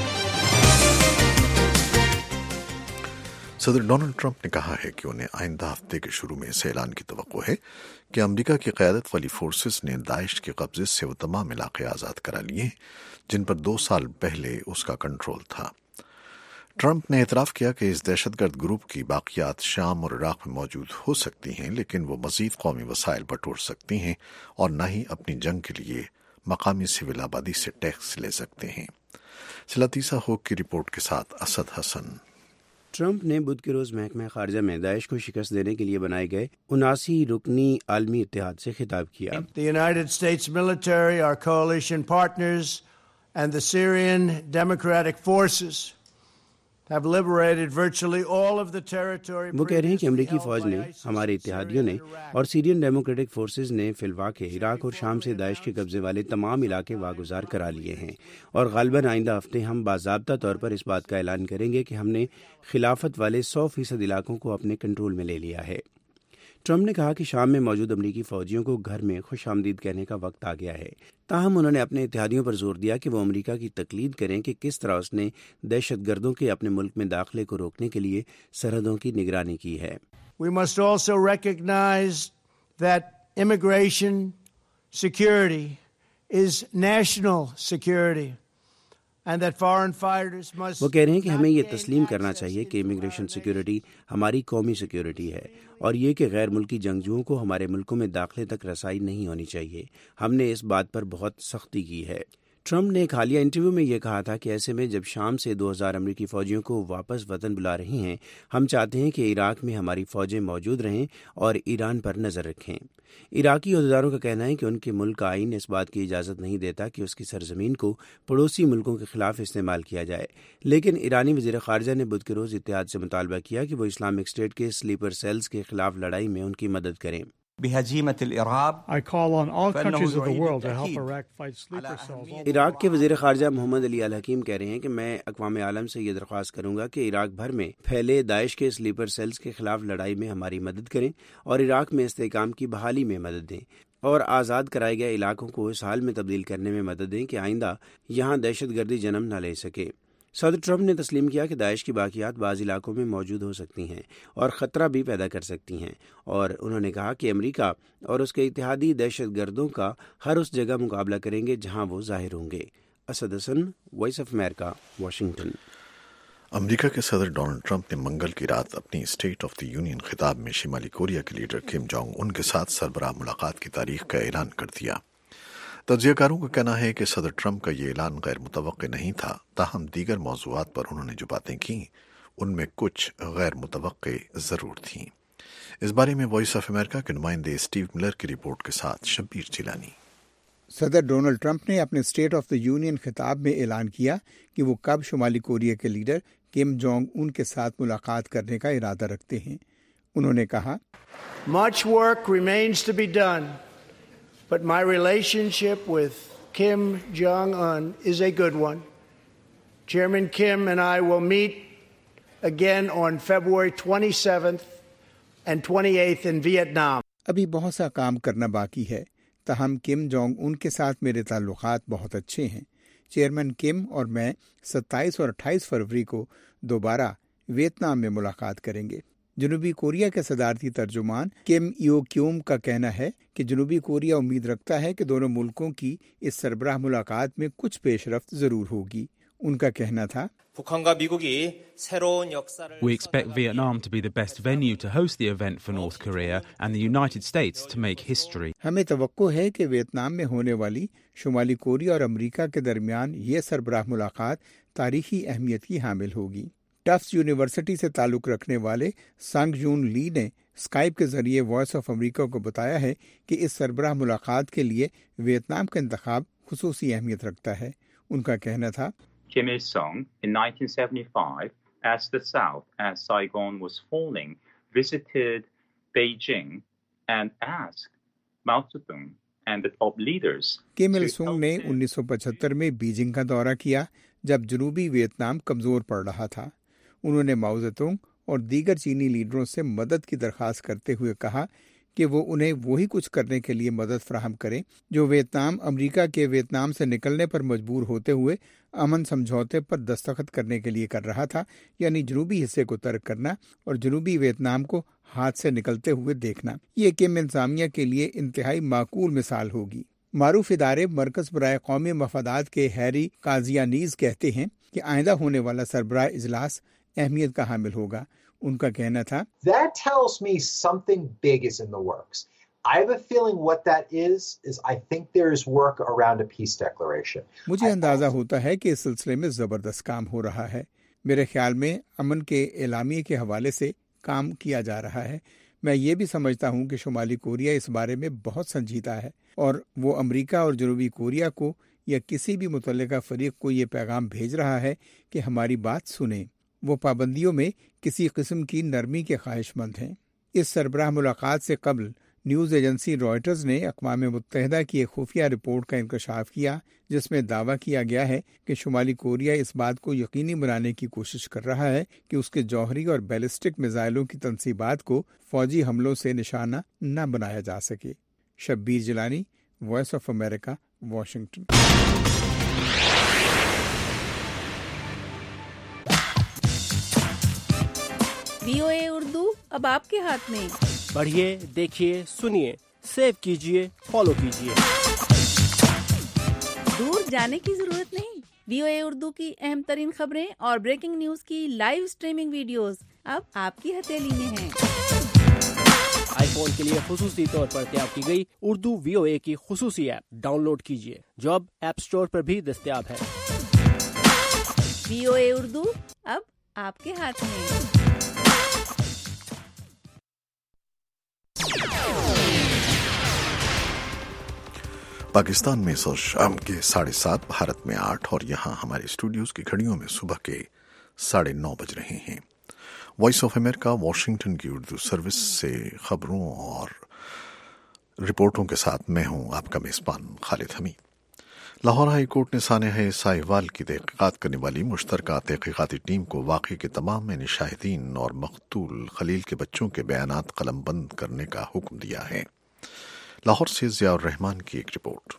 صدر ڈونلڈ ٹرمپ نے کہا ہے کہ انہیں آئندہ ہفتے کے شروع میں اس اعلان کی توقع ہے کہ امریکہ کی قیادت والی فورسز نے داعش کے قبضے سے وہ تمام علاقے آزاد کرا لیے ہیں جن پر دو سال پہلے اس کا کنٹرول تھا. ٹرمپ نے اعتراف کیا کہ اس دہشت گرد گروپ کی باقیات شام اور عراق میں موجود ہو سکتی ہیں، لیکن وہ مزید قومی وسائل بٹور سکتی ہیں اور نہ ہی اپنی جنگ کے لیے مقامی سول آبادی سے ٹیکس لے سکتے ہیں. سلاتیسا ہوک کی رپورٹ کے ساتھ اسد حسن. ٹرمپ نے بدھ کے روز محکمہ خارجہ میں داعش کو شکست دینے کے لیے بنائے گئے اناسی رکنی عالمی اتحاد سے خطاب کیا. The United States military, our coalition partners, and the Syrian Democratic Forces have liberated virtually all of the territory. وہ کہہ رہے ہیں کہ امریکی فوج نے، ہمارے اتحادیوں نے اور سیرین ڈیموکریٹک فورسز نے فی الواقع عراق اور شام سے داعش کے قبضے والے تمام علاقے واگزار کرا لیے ہیں، اور غالباً آئندہ ہفتے ہم باضابطہ طور پر اس بات کا اعلان کریں گے کہ ہم نے خلافت والے سو فیصد علاقوں کو اپنے کنٹرول میں لے لیا ہے۔ ٹرمپ نے کہا کہ شام میں موجود امریکی فوجیوں کو گھر میں خوش آمدید کہنے کا وقت آ گیا ہے، تاہم انہوں نے اپنے اتحادیوں پر زور دیا کہ وہ امریکہ کی تقلید کریں کہ کس طرح اس نے دہشت گردوں کے اپنے ملک میں داخلے کو روکنے کے لیے سرحدوں کی نگرانی کی ہے۔ We must also recognize that immigration security is national security. وہ کہہ رہے ہیں کہ ہمیں یہ تسلیم کرنا چاہیے کہ امیگریشن سیکیورٹی ہماری قومی سیکیورٹی ہے، اور یہ کہ غیر ملکی جنگجوؤں کو ہمارے ملکوں میں داخلے تک رسائی نہیں ہونی چاہیے۔ ہم نے اس بات پر بہت سختی کی ہے۔ ٹرمپ نے ایک حالیہ انٹرویو میں یہ کہا تھا کہ ایسے میں جب شام سے دو ہزار امریکی فوجیوں کو واپس وطن بلا رہی ہیں، ہم چاہتے ہیں کہ عراق میں ہماری فوجیں موجود رہیں اور ایران پر نظر رکھیں۔ عراقی عہدیداروں کا کہنا ہے کہ ان کے ملک کا آئین اس بات کی اجازت نہیں دیتا کہ اس کی سرزمین کو پڑوسی ملکوں کے خلاف استعمال کیا جائے، لیکن ایرانی وزیر خارجہ نے بدھ کے روز اتحاد سے مطالبہ کیا کہ وہ اسلامک اسٹیٹ کے سلیپر سیلز کے خلاف لڑائی میں ان کی مدد کریں۔ I call on all countries of the world to help Iraq fight sleeper cells. Iraq کے وزیر خارجہ محمد علی الحکیم کہہ رہے ہیں کہ میں اقوام عالم سے یہ درخواست کروں گا کہ عراق بھر میں پھیلے داعش کے سلیپر سیلز کے خلاف لڑائی میں ہماری مدد کریں اور عراق میں استحکام کی بحالی میں مدد دیں، اور آزاد کرائے گئے علاقوں کو اس حال میں تبدیل کرنے میں مدد دیں کہ آئندہ یہاں دہشت گردی جنم نہ لے سکے۔ صدر ٹرمپ نے تسلیم کیا کہ داعش کی باقیات بعض علاقوں میں موجود ہو سکتی ہیں اور خطرہ بھی پیدا کر سکتی ہیں، اور انہوں نے کہا کہ امریکہ اور اس کے اتحادی دہشت گردوں کا ہر اس جگہ مقابلہ کریں گے جہاں وہ ظاہر ہوں گے۔ Asad Hassan, voice of America, Washington. America کے صدر ڈونلڈ ٹرمپ نے منگل کی رات اپنی اسٹیٹ آف دی یونین خطاب میں شمالی کوریا کے لیڈر کم جونگ ان کے ساتھ سربراہ ملاقات کی تاریخ کا اعلان کر دیا۔ تجزیہ کاروں کا کہنا ہے کہ صدر ٹرمپ کا یہ اعلان غیر متوقع نہیں تھا، تاہم دیگر موضوعات پر انہوں نے جو باتیں کیں ان میں کچھ غیر متوقع ضرور تھیں۔ اس بارے میں وائس آف امریکہ کے نمائندے اسٹیو ملر کی رپورٹ کے ساتھ شبیر جیلانی۔ صدر ڈونلڈ ٹرمپ نے اپنے اسٹیٹ آف دی یونین خطاب میں اعلان کیا کہ وہ کب شمالی کوریا کے لیڈر کم جونگ ان کے ساتھ ملاقات کرنے کا ارادہ رکھتے ہیں۔ انہوں نے کہا، Much work remains to be done. But my relationship with Kim Jong-un is a good one. Chairman Kim and I will meet again on February twenty-seventh and twenty-eighth in Vietnam. ابھی بہت سا کام کرنا باقی ہے، تاہم کم جونگ ان کے ساتھ میرے تعلقات بہت اچھے ہیں۔ چیئرمین کم اور میں ستائیس اور اٹھائیس فروری کو دوبارہ ویتنام میں ملاقات کریں گے۔ جنوبی کوریا کے صدارتی ترجمان کم ایو کیوم کا کہنا ہے کہ جنوبی کوریا امید رکھتا ہے کہ دونوں ملکوں کی اس سربراہ ملاقات میں کچھ پیش رفت ضرور ہوگی۔ ان کا کہنا تھا، We expect Vietnam to be the best venue to host the event for North Korea and the United States to make history. ہمیں توقع ہے کہ ویتنام میں ہونے والی شمالی کوریا اور امریکہ کے درمیان یہ سربراہ ملاقات تاریخی اہمیت کی حامل ہوگی۔ ٹفٹس یونیورسٹی سے تعلق رکھنے والے سانگ جون لی نے اسکائپ کے ذریعے وائس آف امریکہ کو بتایا ہے کہ اس سربراہ ملاقات کے لیے ویتنام کا انتخاب خصوصی اہمیت رکھتا ہے۔ ان کا کہنا تھا، Kim Il-sung in nineteen seventy-five, as the South, as Saigon was falling, visited Beijing and asked Mao Zedong and the top leaders. Come il سنگ نے انیس سو پچہتر میں بیجنگ کا دورہ کیا جب جنوبی ویتنام کمزور پڑ رہا تھا۔ انہوں نے ماؤ زیتونگ اور دیگر چینی لیڈروں سے مدد کی درخواست کرتے ہوئے کہا کہ وہ انہیں وہی کچھ کرنے کے لیے مدد فراہم کریں جو ویتنام امریکہ کے ویتنام سے نکلنے پر مجبور ہوتے ہوئے امن سمجھوتے پر دستخط کرنے کے لیے کر رہا تھا، یعنی جنوبی حصے کو ترک کرنا اور جنوبی ویتنام کو ہاتھ سے نکلتے ہوئے دیکھنا۔ یہ کم انتظامیہ کے لیے انتہائی معقول مثال ہوگی۔ معروف ادارے مرکز برائے قومی مفادات کے ہیری قاضیانیز کہتے ہیں کہ آئندہ ہونے والا سربراہ اجلاس اہمیت کا حامل ہوگا۔ ان کا کہنا تھا، That tells me something big is in the works. I have a feeling what that is is I think there is work around a peace declaration. مجھے اندازہ ہوتا ہے کہ اس سلسلے میں زبردست کام ہو رہا ہے۔ میرے خیال میں امن کے اعلامیے کے حوالے سے کام کیا جا رہا ہے۔ میں یہ بھی سمجھتا ہوں کہ شمالی کوریا اس بارے میں بہت سنجیدہ ہے اور وہ امریکہ اور جنوبی کوریا کو یا کسی بھی متعلقہ فریق کو یہ پیغام بھیج رہا ہے کہ ہماری بات سنیں۔ وہ پابندیوں میں کسی قسم کی نرمی کے خواہش مند ہیں۔ اس سربراہ ملاقات سے قبل نیوز ایجنسی رائٹرز نے اقوام متحدہ کی ایک خفیہ رپورٹ کا انکشاف کیا جس میں دعویٰ کیا گیا ہے کہ شمالی کوریا اس بات کو یقینی بنانے کی کوشش کر رہا ہے کہ اس کے جوہری اور بیلسٹک میزائلوں کی تنصیبات کو فوجی حملوں سے نشانہ نہ بنایا جا سکے۔ Shabbir Jilani, voice of America, Washington. V O A Urdu اب آپ کے ہاتھ میں، پڑھیے، دیکھیے، سنیے، سیو کیجیے، فالو کیجیے۔ دور جانے کی ضرورت نہیں، وی او اے اردو کی اہم ترین خبریں اور بریکنگ نیوز کی لائیو اسٹریمنگ ویڈیوز اب آپ کی ہتھیلی میں ہیں۔ آئی فون کے لیے خصوصی طور پر تیار کی گئی اردو وی او اے کی خصوصی ایپ ڈاؤن لوڈ کیجیے جو اب ایپ اسٹور پر بھی دستیاب ہے۔ وی او اے اردو اب آپ کے ہاتھ میں۔ پاکستان میں سو شام کے ساڑھے سات، بھارت میں آٹھ، اور یہاں ہمارے اسٹوڈیوز کی گھڑیوں میں صبح کے ساڑھے نو بج رہے ہیں۔ وائس آف امریکہ واشنگٹن کی اردو سروس سے خبروں اور رپورٹوں کے ساتھ میں ہوں آپ کا میزبان خالد حمید۔ لاہور ہائی کورٹ نے سانحہ ساہیوال کی تحقیقات کرنے والی مشترکہ تحقیقاتی ٹیم کو واقعے کے تمام یعنی شاہدین اور مقتول خلیل کے بچوں کے بیانات قلم بند کرنے کا حکم دیا ہے۔ لاہور سے ضیاء الرحمان کی ایک report.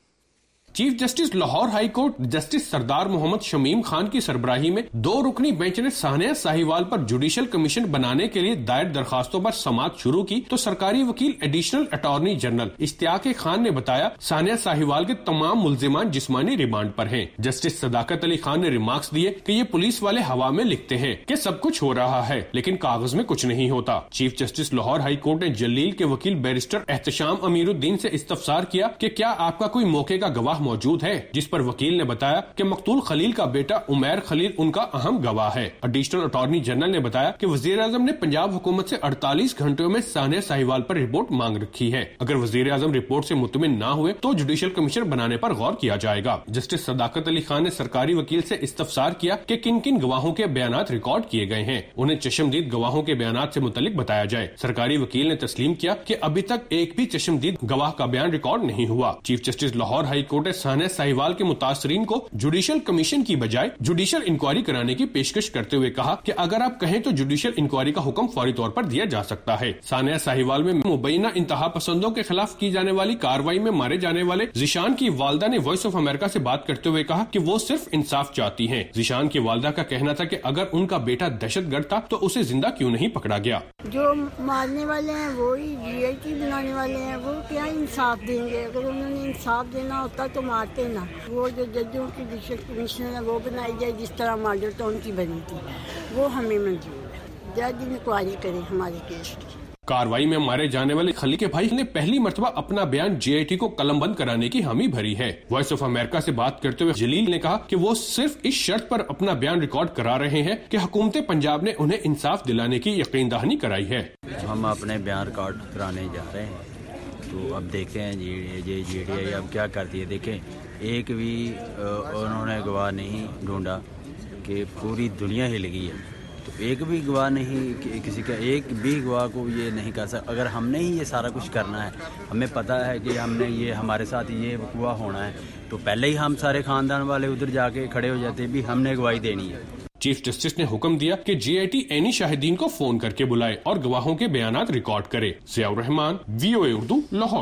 Chief justice Lahore high court justice Sardar Muhammad Shamim Khan کی سربراہی میں دو رکنی بینچ نے سانحہ ساہیوال پر جوڈیشل کمیشن بنانے کے لیے دائر درخواستوں پر سماعت شروع کی تو سرکاری وکیل additional attorney general Ishtiaq Khan نے بتایا سانحہ ساہیوال کے تمام ملزمان جسمانی ریمانڈ پر ہیں۔ جسٹس صداقت علی خان نے ریمارکس دیے کہ یہ پولیس والے ہوا میں لکھتے ہیں کہ سب کچھ ہو رہا ہے لیکن کاغذ میں کچھ نہیں ہوتا۔ Chief justice Lahore high court نے جلیل کے وکیل بیرسٹر احتشام امیر الدین سے استفسار کیا کہ کیا آپ کا کوئی موقع کا گواہ موجود ہے، جس پر وکیل نے بتایا کہ مقتول خلیل کا بیٹا عمیر خلیل ان کا اہم گواہ ہے۔ ایڈیشنل اٹارنی جنرل نے بتایا کہ وزیر اعظم نے پنجاب حکومت سے اڑتالیس گھنٹوں میں سانحہ ساہیوال پر رپورٹ مانگ رکھی ہے۔ اگر وزیر اعظم رپورٹ سے مطمئن نہ ہوئے تو جوڈیشل کمیشن بنانے پر غور کیا جائے گا۔ جسٹس صداقت علی خان نے سرکاری وکیل سے استفسار کیا کہ کن کن گواہوں کے بیانات ریکارڈ کیے گئے ہیں، انہیں چشمدید گواہوں کے بیانات سے متعلق بتایا جائے۔ سرکاری وکیل نے تسلیم کیا کہ ابھی تک ایک بھی چشمدید گواہ کا بیان ریکارڈ نہیں ہوا۔ Chief justice Lahore high court نے سانحہ ساہیوال کے متاثرین کو جوڈیشل کمیشن کی بجائے جوڈیشل انکوائری کرانے کی پیشکش کرتے ہوئے کہا کہ اگر آپ کہیں تو جوڈیشل انکوائری کا حکم فوری طور پر دیا جا سکتا ہے۔ سانحہ ساہیوال میں مبینہ انتہا پسندوں کے خلاف کی جانے والی کارروائی میں مارے جانے والے ذیشان کی والدہ نے وائس آف امریکہ سے بات کرتے ہوئے کہا کہ وہ صرف انصاف چاہتی ہیں۔ ذیشان کی والدہ کا کہنا تھا کہ اگر ان کا بیٹا دہشت گرد تھا تو اسے زندہ کیوں نہیں پکڑا گیا۔ جو مارنے والے ہیں وہی جی آئی ٹی بنانے والے ہیں، وہ کیا انصاف دیں گے؟ اگر انہوں نے انصاف دینا ہوتا تو مارتے نا۔ وہ جو ججوں کی جوڈیشل کمیشن ہے وہ بنائی جائے جس طرح ماڈل ٹاؤن کی بنی تھی، وہ ہمیں منظور ہے۔ جج انکوائری کریں ہمارے کیس کی۔ کاروائی میں مارے جانے والے خلیل کے بھائی نے پہلی مرتبہ اپنا بیان جے آئی ٹی کو قلم بند کرانے کی حامی بھری ہے۔ وائس آف امریکہ سے بات کرتے ہوئے جلیل نے کہا کہ وہ صرف اس شرط پر اپنا بیان ریکارڈ کرا رہے ہیں کہ حکومت پنجاب نے انہیں انصاف دلانے کی یقین دہانی کرائی ہے۔ ہم اپنے بیان ریکارڈ کرانے جا رہے ہیں تو اب دیکھتے ہیں جی جی ڈی آئی اب کیا کرتی ہے۔ دیکھیں ایک بھی انہوں نے گواہ نہیں ڈھونڈا کہ پوری ہی ہل گئی ہے، تو ایک بھی گواہ نہیں، کسی کا ایک بھی گواہ کو یہ نہیں کہہ سکتا۔ اگر ہم نے ہی یہ سارا کچھ کرنا ہے، ہمیں پتہ ہے کہ ہم نے یہ ہمارے ساتھ یہ ہوا ہونا ہے، تو پہلے ہی ہم سارے خاندان والے ادھر جا کے کھڑے ہو جاتے بھی ہم نے گواہی دینی ہے۔ چیف جسٹس نے حکم دیا کہ جے آئی ٹی اینی شاہدین کو فون کر کے بلائے اور گواہوں کے بیانات ریکارڈ کرے۔ ضیاء الرحمان، وی او اے اردو، لاہور۔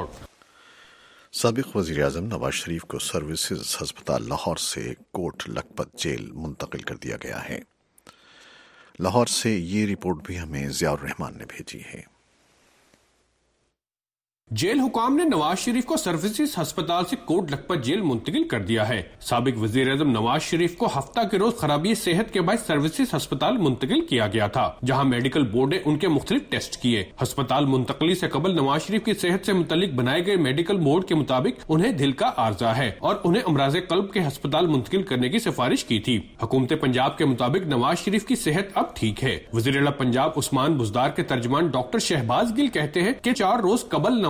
سابق وزیر اعظم نواز شریف کو سروسز ہسپتال لاہور سے کوٹ لکھپت جیل منتقل کر دیا گیا ہے۔ لاہور سے یہ رپورٹ بھی ہمیں ضیاء الرحمان نے بھیجی ہے۔ جیل حکام نے نواز شریف کو سروسز ہسپتال سے کوٹ لکھپت جیل منتقل کر دیا ہے۔ سابق وزیر اعظم نواز شریف کو ہفتہ کے روز خرابی صحت کے باعث سروسز ہسپتال منتقل کیا گیا تھا، جہاں میڈیکل بورڈ نے ان کے مختلف ٹیسٹ کیے۔ ہسپتال منتقلی سے قبل نواز شریف کی صحت سے متعلق بنائے گئے میڈیکل بورڈ کے مطابق انہیں دل کا عارضہ ہے اور انہیں امراض قلب کے ہسپتال منتقل کرنے کی سفارش کی تھی۔ حکومت پنجاب کے مطابق نواز شریف کی صحت اب ٹھیک ہے۔ وزیر اعلیٰ پنجاب عثمان بزدار کے ترجمان ڈاکٹر شہباز گل کہتے ہیں کہ چار روز قبل نواز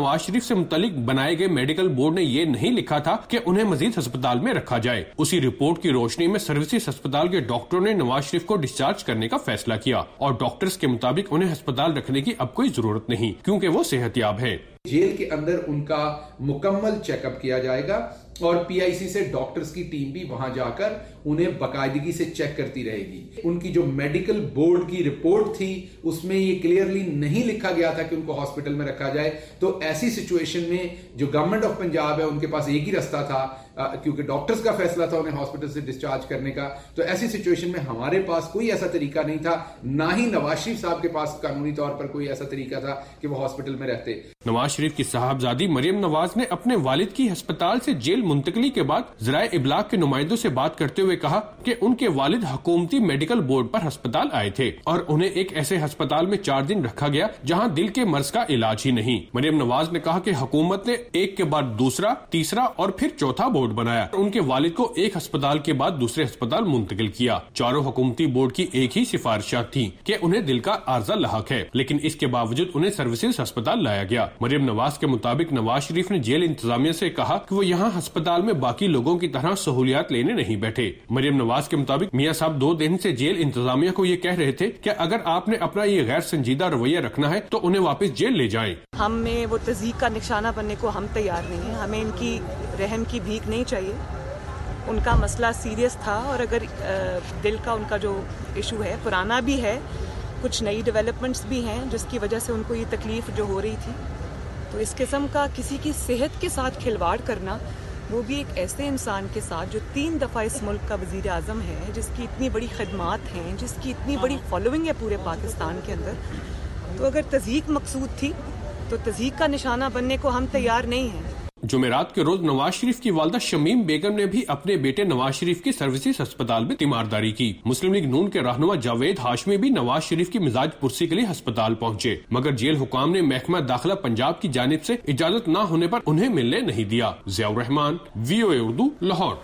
नवाज शरीफ से मुतल्लिक बनाए गए मेडिकल बोर्ड ने ये नहीं लिखा था कि उन्हें मजीद अस्पताल में रखा जाए। उसी रिपोर्ट की रोशनी में सर्विसेज अस्पताल के डॉक्टरों ने नवाज शरीफ को डिस्चार्ज करने का फैसला किया और डॉक्टर्स के मुताबिक उन्हें अस्पताल रखने की अब कोई जरूरत नहीं, क्योंकि वो सेहतयाब है। जेल के अंदर उनका मुकम्मल चेकअप किया जाएगा और पीआईसी से डॉक्टर्स की टीम भी वहां जाकर उन्हें बाकायदगी से चेक करती रहेगी। उनकी जो मेडिकल बोर्ड की रिपोर्ट थी उसमें ये क्लियरली नहीं लिखा गया था कि उनको हॉस्पिटल में रखा जाए। तो ऐसी सिचुएशन में जो गवर्नमेंट ऑफ पंजाब है उनके पास एक ही रास्ता था, क्योंकि डॉक्टर्स का फैसला था उन्हें हॉस्पिटल से डिस्चार्ज करने का। तो ऐसी सिचुएशन में हमारे पास कोई ऐसा तरीका नहीं था, ना ही नवाज शरीफ साहब के पास कानूनी तौर पर कोई ऐसा तरीका था कि वो हॉस्पिटल में रहते। नवाज शरीफ की साहबजादी मरियम नवाज ने अपने वालिद की अस्पताल से जेल मुंतकली के बाद ज़राए इब्लाग के नुमाइंदों से बात करते हुए कहा कि उनके वालिद हुकूमती मेडिकल बोर्ड पर अस्पताल आए थे और उन्हें एक ऐसे अस्पताल में चार दिन रखा गया जहां दिल के मर्ज का इलाज ही नहीं। मरियम नवाज ने कहा कि हुकूमत ने एक के बाद दूसरा, तीसरा और फिर चौथा बोर्ड बनाया। उनके वालिद को एक अस्पताल के बाद दूसरे अस्पताल मुंतकिल किया। चारों हुकूमती बोर्ड की एक ही सिफारिशात थी कि उन्हें दिल का आर्जा लाहक है, लेकिन इसके बावजूद उन्हें सर्विसेज अस्पताल लाया गया। मरियम नवाज के मुताबिक नवाज शरीफ ने जेल इंतजामिया से कहा कि वो यहाँ अस्पताल में बाकी लोगों की तरह सहूलियात लेने नहीं बैठे। मरियम नवाज के मुताबिक मियां साहब दो दिन से जेल इंतजामिया को ये कह रहे थे कि अगर आपने अपना ये गैर संजीदा रवैया रखना है तो उन्हें वापस जेल ले जाएं। हमें वो तज़ीक का निशाना बनने को हम तैयार नहीं है। हमें इनकी रहम की भीख नहीं चाहिए। उनका मसला सीरियस था और अगर दिल का उनका जो इशू है पुराना भी है, कुछ नई डेवलपमेंट्स भी हैं जिसकी वजह से उनको ये तकलीफ जो हो रही थी, तो इस किस्म का किसी की सेहत के साथ खिलवाड़ करना, वो भी एक ऐसे इंसान के साथ जो तीन दफ़ा इस मुल्क का वज़ीर आज़म है, जिसकी इतनी बड़ी खिदमात हैं, जिसकी इतनी बड़ी फॉलोइंग है पूरे पाकिस्तान के अंदर। तो अगर तज़ीक मकसूद थी तो तज़ीक का निशाना बनने को हम तैयार नहीं हैं। जुमेरात के रोज नवाज शरीफ की वालदा शमीम बेगम ने भी अपने बेटे नवाज शरीफ की सर्विसेज अस्पताल में तीमारदारी की। मुस्लिम लीग नून के रहनुमा जावेद हाशमी भी नवाज शरीफ की मिजाज पुरसी के लिए अस्पताल पहुंचे, मगर जेल हुकाम ने महकमा दाखिला पंजाब की जानिब से इजाजत न होने पर उन्हें मिलने नहीं दिया। ज़ियाउर रहमान, वीओए उर्दू, लाहौर।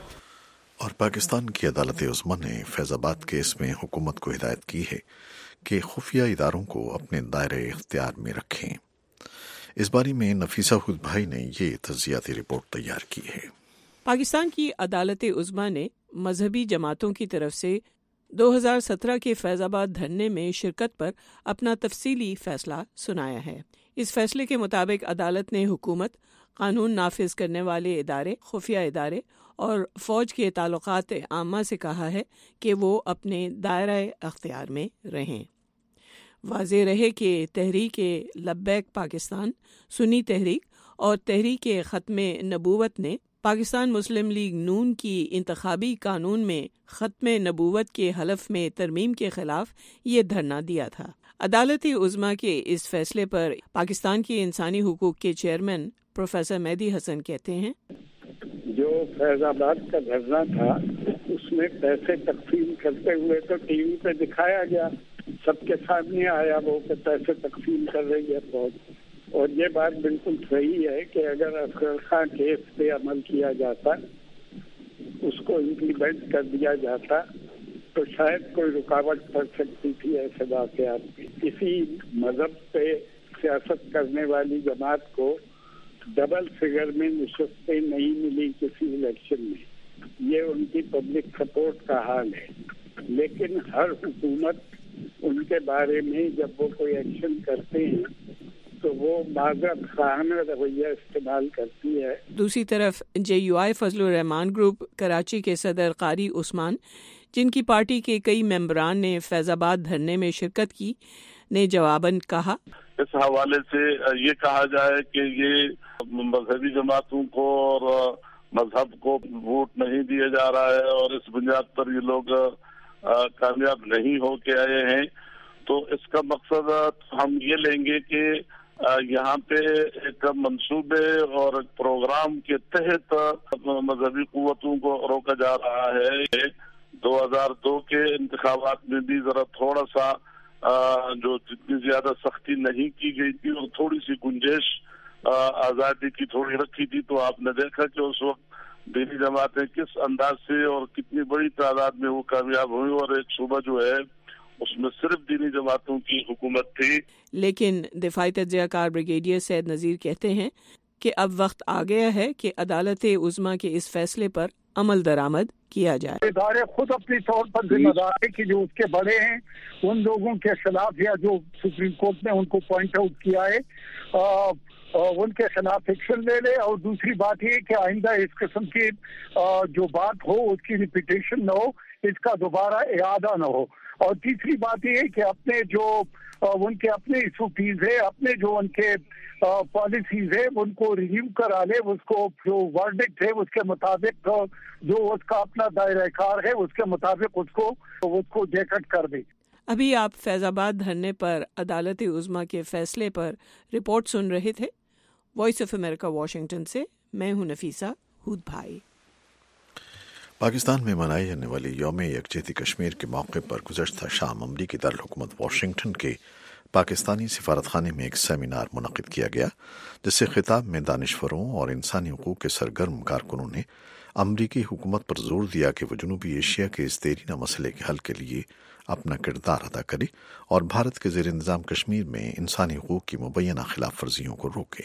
और पाकिस्तान की अदालत उज़्मा ने फैजाबाद केस में हुकूमत को हिदायत की है कि खुफिया इदारों को अपने दायरे इख्तियार में रखें। इस बारे में नफीसा हुद भाई ने ये तज्जियाती रिपोर्ट तैयार की है। पाकिस्तान की अदालत उज़्मा ने मजहबी जमातों की तरफ से दो हज़ार सत्रह के फैजाबाद धरने में शिरकत पर अपना तफसीली फैसला सुनाया है। इस फैसले के मुताबिक अदालत ने हुकूमत, कानून नाफिज करने वाले इदारे, खुफिया इदारे और फौज के ताल्लुकात आमा से कहा है कि वो अपने दायरा अख्तियार में रहें। वाज़ेह रहे कि तहरीक लब्बैक पाकिस्तान, सुन्नी तहरीक और तहरीक ख़त्म नबूवत ने पाकिस्तान मुस्लिम लीग नून की इंतखाबी कानून में ख़त्म नबूवत के हलफ में तरमीम के खिलाफ ये धरना दिया था। अदालत उज़्मा के इस फैसले पर पाकिस्तान के इंसानी हुकूक के चेयरमैन प्रोफेसर मेहदी हसन कहते हैं, जो फैजाबाद का धरना था उसमें पैसे तकसीम करते हुए तो टीवी पे दिखाया गया, सबके सामने आया वो कि पैसे तकसीम कर रही है फौज। और ये बात बिल्कुल सही है कि अगर अफजल खान केस पे अमल किया जाता, उसको इम्प्लीमेंट कर दिया जाता, तो शायद कोई रुकावट पड़ सकती थी ऐसे वाक़यात में। किसी मजहब पे सियासत करने वाली जमात को डबल फिगर में नशस्तें नहीं मिली किसी इलेक्शन में, ये उनकी पब्लिक सपोर्ट का हाल है। लेकिन हर हुकूमत उनके बारे में जब वो कोई एक्शन करते हैं तो वो माज़रत खाना रवैया इस्तेमाल करती है। दूसरी तरफ J U I Fazlur Rehman group Karachi के सदर कारी उस्मान, जिनकी पार्टी के कई मेंबरान ने फैजाबाद धरने में शिरकत की, ने जवाबन कहा, इस हवाले से ये कहा जाए कि ये मजहबी जमातों को और मजहब को वोट नहीं दिया जा रहा है और इस बुनियाद पर ये लोग कामयाब नहीं हो के आए हैं, तो इसका मकसद हम ये लेंगे कि यहाँ पे एक मंसूबे और एक प्रोग्राम के तहत मजहबी कुव्वतों को रोका जा रहा है। दो हज़ार दो के इंतखाबात में भी जरा थोड़ा सा जो जितनी ज्यादा सख्ती नहीं की गई थी और थोड़ी सी गुंजाइश आज़ादी की थोड़ी रखी थी, तो आपने देखा कि उस वक्त दीनी जमातें किस अंदाज से और कितनी बड़ी तादाद में वो कामयाब हुई और एक सूबा जो है उसमें सिर्फ दीनी जमातों की हुकूमत थी। लेकिन दिफाई तज्ज़ियाकार ब्रिगेडियर सैयद नज़ीर कहते हैं कि अब वक्त आ गया है कि अदालत उज़्मा के इस फैसले पर अमल दरामद किया जाए। इदारे खुद अपनी तौर पर जिम्मेदार है कि जो उसके बड़े हैं उन लोगों के खिलाफ, या जो सुप्रीम कोर्ट ने उनको पॉइंट आउट किया है, आ, आ, उनके खिलाफ एक्शन ले ले। और दूसरी बात ये कि आइंदा इस किस्म की आ, जो बात हो उसकी रिपीटेशन न हो, इसका दोबारा इरादा न हो। और तीसरी बात ये है कि अपने जो आ, उनके अपने इशूज है, अपने जो उनके पॉलिसीज है, उनको रिव्यू करा ले, उसको जो वर्डिक्ट है उसके मुताबिक, जो उसका अपना दायरा कार है उसके मुताबिक उसको उसको जैकेट कर दे। अभी आप फैजाबाद धरने पर अदालत उज़्मा के फैसले पर रिपोर्ट सुन रहे थे। वॉइस ऑफ अमेरिका वाशिंगटन से मैं हूं नफीसा हुद भाई। पाकिस्तान में मनाई जाने वाली यौम यकजहती कश्मीर के मौके पर गुज़श्ता शाम अमरीकी दारुल-हुकूमत वाशिंगटन के पाकिस्तानी सिफारतखाने में एक सेमिनार मुनक़िद किया गया, जिससे खिताब में दानिशवरों और इंसानी हुकूक के सरगर्म कारकुनों ने अमरीकी हुकूमत पर जोर दिया कि वो जनूबी एशिया के इस देरीना मसले के हल के लिए अपना किरदार अदा करे और भारत के ज़ेर इंतज़ाम कश्मीर में इंसानी हुकूक की मुबैना खिलाफ वर्जियों को रोके।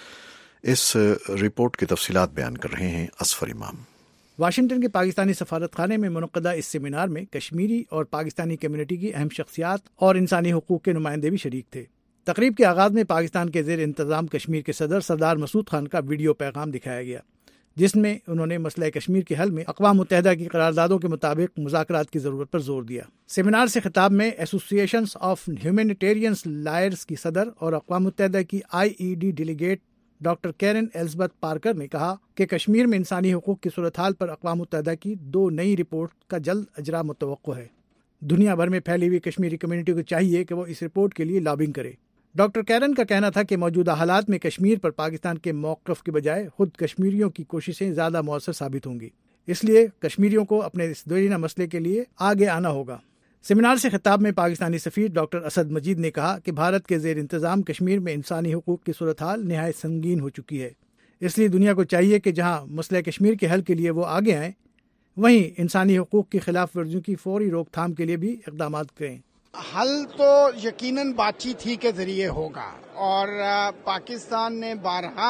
इस रिपोर्ट की तफसीलात बयान कर रहे हैं असफर इमाम। वाशिंगटन के पाकिस्तानी सफारतखाने में मुनक़दा इस सेमिनार में कश्मीरी और पाकिस्तानी कम्युनिटी की अहम शख्सियात और इंसानी हुकूक के नुमाइंदे भी शरीक थे। तकरीब के आगाज़ में पाकिस्तान के ज़ेर इंतज़ाम कश्मीर के सदर सरदार मसूद खान का वीडियो पैगाम दिखाया गया, जिसमें उन्होंने मसला कश्मीर के हल में अक़वाम मुत्तहिदा की करारदादों के मुताबिक मुज़ाकरात की ज़रूरत पर जोर दिया। सेमिनार से खिताब में एसोसिएशन ऑफ ह्यूमैनिटेरियन लायर्स की सदर और अक़वाम मुत्तहिदा की I E D delegate doctor Karen Elizabeth Parker ने कहा कि कश्मीर में इंसानी हुकूक की सूरत हाल पर अक़वाम मुत्तहिदा की दो नई रिपोर्ट का जल्द अजरा मुतवक्को है। दुनिया भर में फैली हुई कश्मीरी कम्युनिटी को चाहिए कि वो इस रिपोर्ट के लिए लॉबिंग करे। डॉक्टर कैरन का कहना था कि मौजूदा हालात में कश्मीर पर पाकिस्तान के मौक़िफ़ के बजाय खुद कश्मीरियों की कोशिशें ज़्यादा मौसर साबित होंगी, इसलिए कश्मीरियों को अपने इस देरीना मसले के लिए आगे आना होगा। सेमिनार से खिताब में पाकिस्तानी सफ़ीर डॉक्टर असद मजीद ने कहा कि भारत के ज़ेर इंतज़ाम कश्मीर में इंसानी हुकूक की सूरत हाल नहायत संगीन हो चुकी है, इसलिए दुनिया को चाहिए कि जहाँ मसला कश्मीर के हल के लिए वो आगे आएँ, वहीं इंसानी हुकूक की खिलाफ वर्जियों की फौरी रोकथाम के लिए भी इक़दाम करें। हल तो यकीनन बातचीत ही के ज़रिए होगा, और पाकिस्तान ने बारहा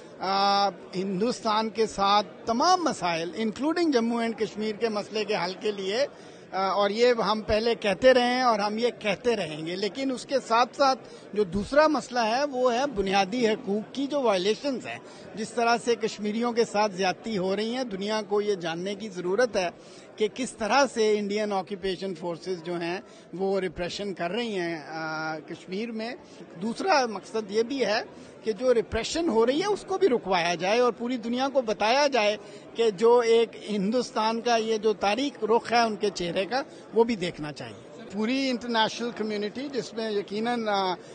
हिंदुस्तान के साथ तमाम मसाइल इंक्लूडिंग जम्मू एंड कश्मीर के मसले के हल के लिए, और ये हम पहले कहते रहे हैं और हम ये कहते रहेंगे, लेकिन उसके साथ साथ जो दूसरा मसला है वो है बुनियादी हकूक की जो वायलेशंस हैं। जिस तरह से कश्मीरियों के साथ ज्यादती हो रही हैं, दुनिया को ये जानने की ज़रूरत है कि किस तरह से इंडियन ऑक्यूपेशन फोर्सेस जो हैं वो रिप्रेशन कर रही हैं कश्मीर में। दूसरा मकसद ये भी है कि जो रिप्रेशन हो रही है उसको भी रुकवाया जाए और पूरी दुनिया को बताया जाए कि जो एक हिंदुस्तान का ये जो तारीख रुख है उनके चेहरे का, वो भी देखना चाहिए। पूरी इंटरनेशनल कम्युनिटी, जिसमें यकीनन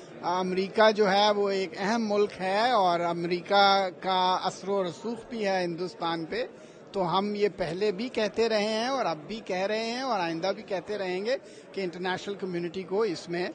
अमेरिका जो है वो एक अहम मुल्क है और अमेरिका का असर व रसूख भी है हिंदुस्तान पे, तो हम ये पहले भी कहते रहे हैं और अब भी कह रहे हैं और आइंदा भी कहते रहेंगे कि इंटरनेशनल कम्युनिटी को इसमें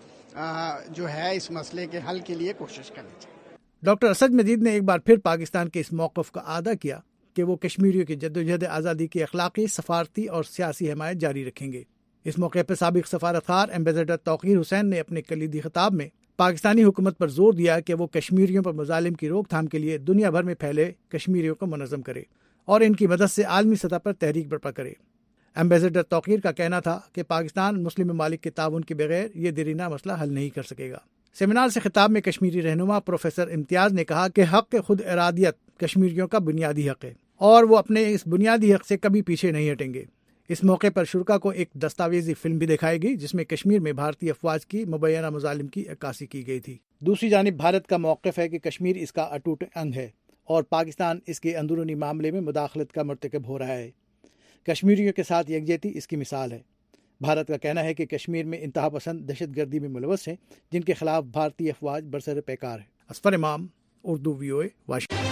जो है इस मसले के हल के लिए कोशिश करनी चाहिए। डॉक्टर असद मजीद ने एक बार फिर पाकिस्तान के इस मौक़िफ़ का आदा किया कि वो कश्मीरियों की जद्दोजहद आज़ादी की अखलाकी, सफारती और सियासी हमायत जारी रखेंगे। इस मौके पर साबिक़ सफारतखार एम्बेसडर तौक़ीर हुसैन ने अपने कलीदी खिताब में पाकिस्तानी हुकूमत पर जोर दिया कि वो कश्मीरियों पर मज़ालिम की रोकथाम के लिए दुनिया भर में फैले कश्मीरियों को मुनज़्ज़म करे और इनकी मदद से आलमी सतह पर तहरीक बर्पा करे। एम्बेसडर तौक़ीर का कहना था कि पाकिस्तान मुस्लिम ममालिक के ताउन के बगैर ये देरीना मसला हल नहीं कर सकेगा। सेमिनार से खिताब में कश्मीरी रहनुमा प्रोफेसर इम्तियाज़ ने कहा कि हक़ खुद इरादियत कश्मीरियों का बुनियादी हक़ है और वो अपने इस बुनियादी हक़ से कभी पीछे नहीं हटेंगे। इस मौके पर शुरका को एक दस्तावेजी फिल्म भी दिखाई गई, जिसमें कश्मीर में भारतीय अफवाज की मुबैना मज़ालिम की अक्कासी की गई थी। दूसरी जानिब भारत का मौक़िफ़ है कि कश्मीर इसका अटूट अंग है और पाकिस्तान इसके अंदरूनी मामले में मुदाखलत का मर्तकब हो रहा है। कश्मीरियों के साथ यकजहती इसकी मिसाल है। भारत का कहना है कि कश्मीर में इंतहा पसंद दहशतगर्दी में मुलवस हैं, जिनके खिलाफ भारतीय अफवाज बरसर पैकार है। असफर इमाम, उर्दू वीओए, वाशिंगटन।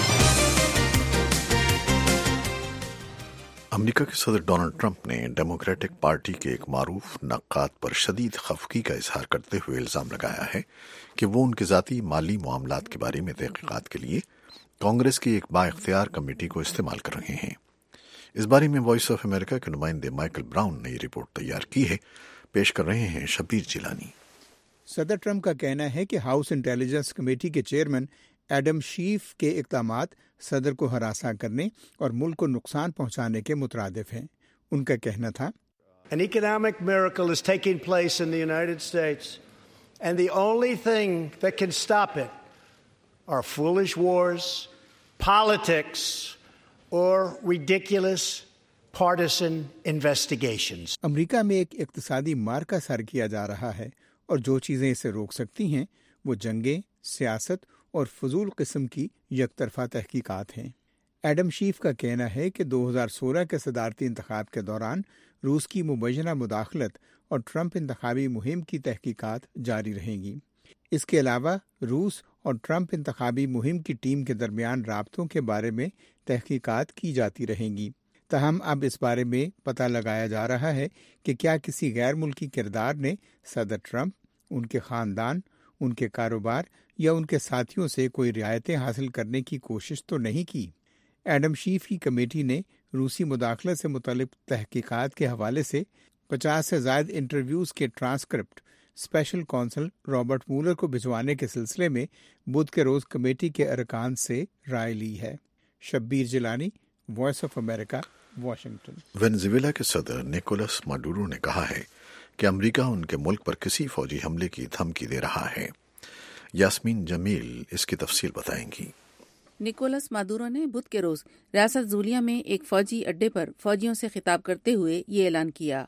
अमेरिका के सदर डोनाल्ड ट्रंप ने डेमोक्रेटिक पार्टी के एक मारूफ नक्काद पर शदीद खफगी का इजहार करते हुए इल्ज़ाम लगाया है कि वो उनके ज़ाती माली मामलात के बारे में तहक़ीक़ात के लिए कांग्रेस की एक बाइख्तियार कमेटी को इस्तेमाल कर रहे हैं। इस बारे में वॉइस ऑफ अमेरिका के नुमाइंदे माइकल ब्राउन ने ये रिपोर्ट तैयार की है। पेश कर रहे हैं शबीर जिलानी। सदर ट्रंप का कहना है कि हाउस इंटेलिजेंस कमेटी के चेयरमैन एडम शीफ के इक़दामात सदर को हरासा करने और मुल्क को नुकसान पहुंचाने के मुतरादिफ हैं। उनका कहना था, An economic miracle is taking place in the United States, and the only thing that can stop it are foolish wars, politics, or ridiculous partisan investigations. America में एक इक़्तिसादी मार्का सर किया जा रहा है और जो चीज़ें इसे रोक सकती हैं वो जंगें, सियासत और फजूल किस्म की यकतरफा तहकीकात हैं। एडम शीफ का कहना है कि दो हज़ार सोलह के सदारती इंतखाब के दौरान रूस की मुबैना मुदाखलत और ट्रंप इंतखाबी मुहिम की तहकीकात जारी रहेंगी। इसके अलावा रूस और ट्रंप इंतखाबी मुहिम की टीम के दरमियान राबतों के बारे में तहकीकात की जाती रहेंगी। तहम अब इस बारे में पता लगाया जा रहा है कि क्या किसी गैर मुल्की किरदार ने सदर ट्रंप, उनके ख़ानदान, उनके कारोबार या उनके साथियों से कोई रियायतें हासिल करने की कोशिश तो नहीं की। एडम शीफ की कमेटी ने रूसी मुदाखलत से मुतल्लिक़ तहकीकात के हवाले से पचास से ज़ायद इंटरव्यूज़ के transcript special counsel Robert Mueller को भिजवाने के सिलसिले में बुध के रोज़ कमेटी के अरकान से राय ली है। Shabbir Jilani, voice of America, Washington. Venezuela के सदर निकोलस माडुरो ने कहा है कि अमेरिका उनके मुल्क पर किसी फौजी हमले की धमकी दे रहा है। यास्मीन जमील इसकी तफसील बताएंगी। निकोलस मादुरो ने बुध के रोज रियासत जूलिया में एक फौजी अड्डे पर फौजियों से खिताब करते हुए ये ऐलान किया।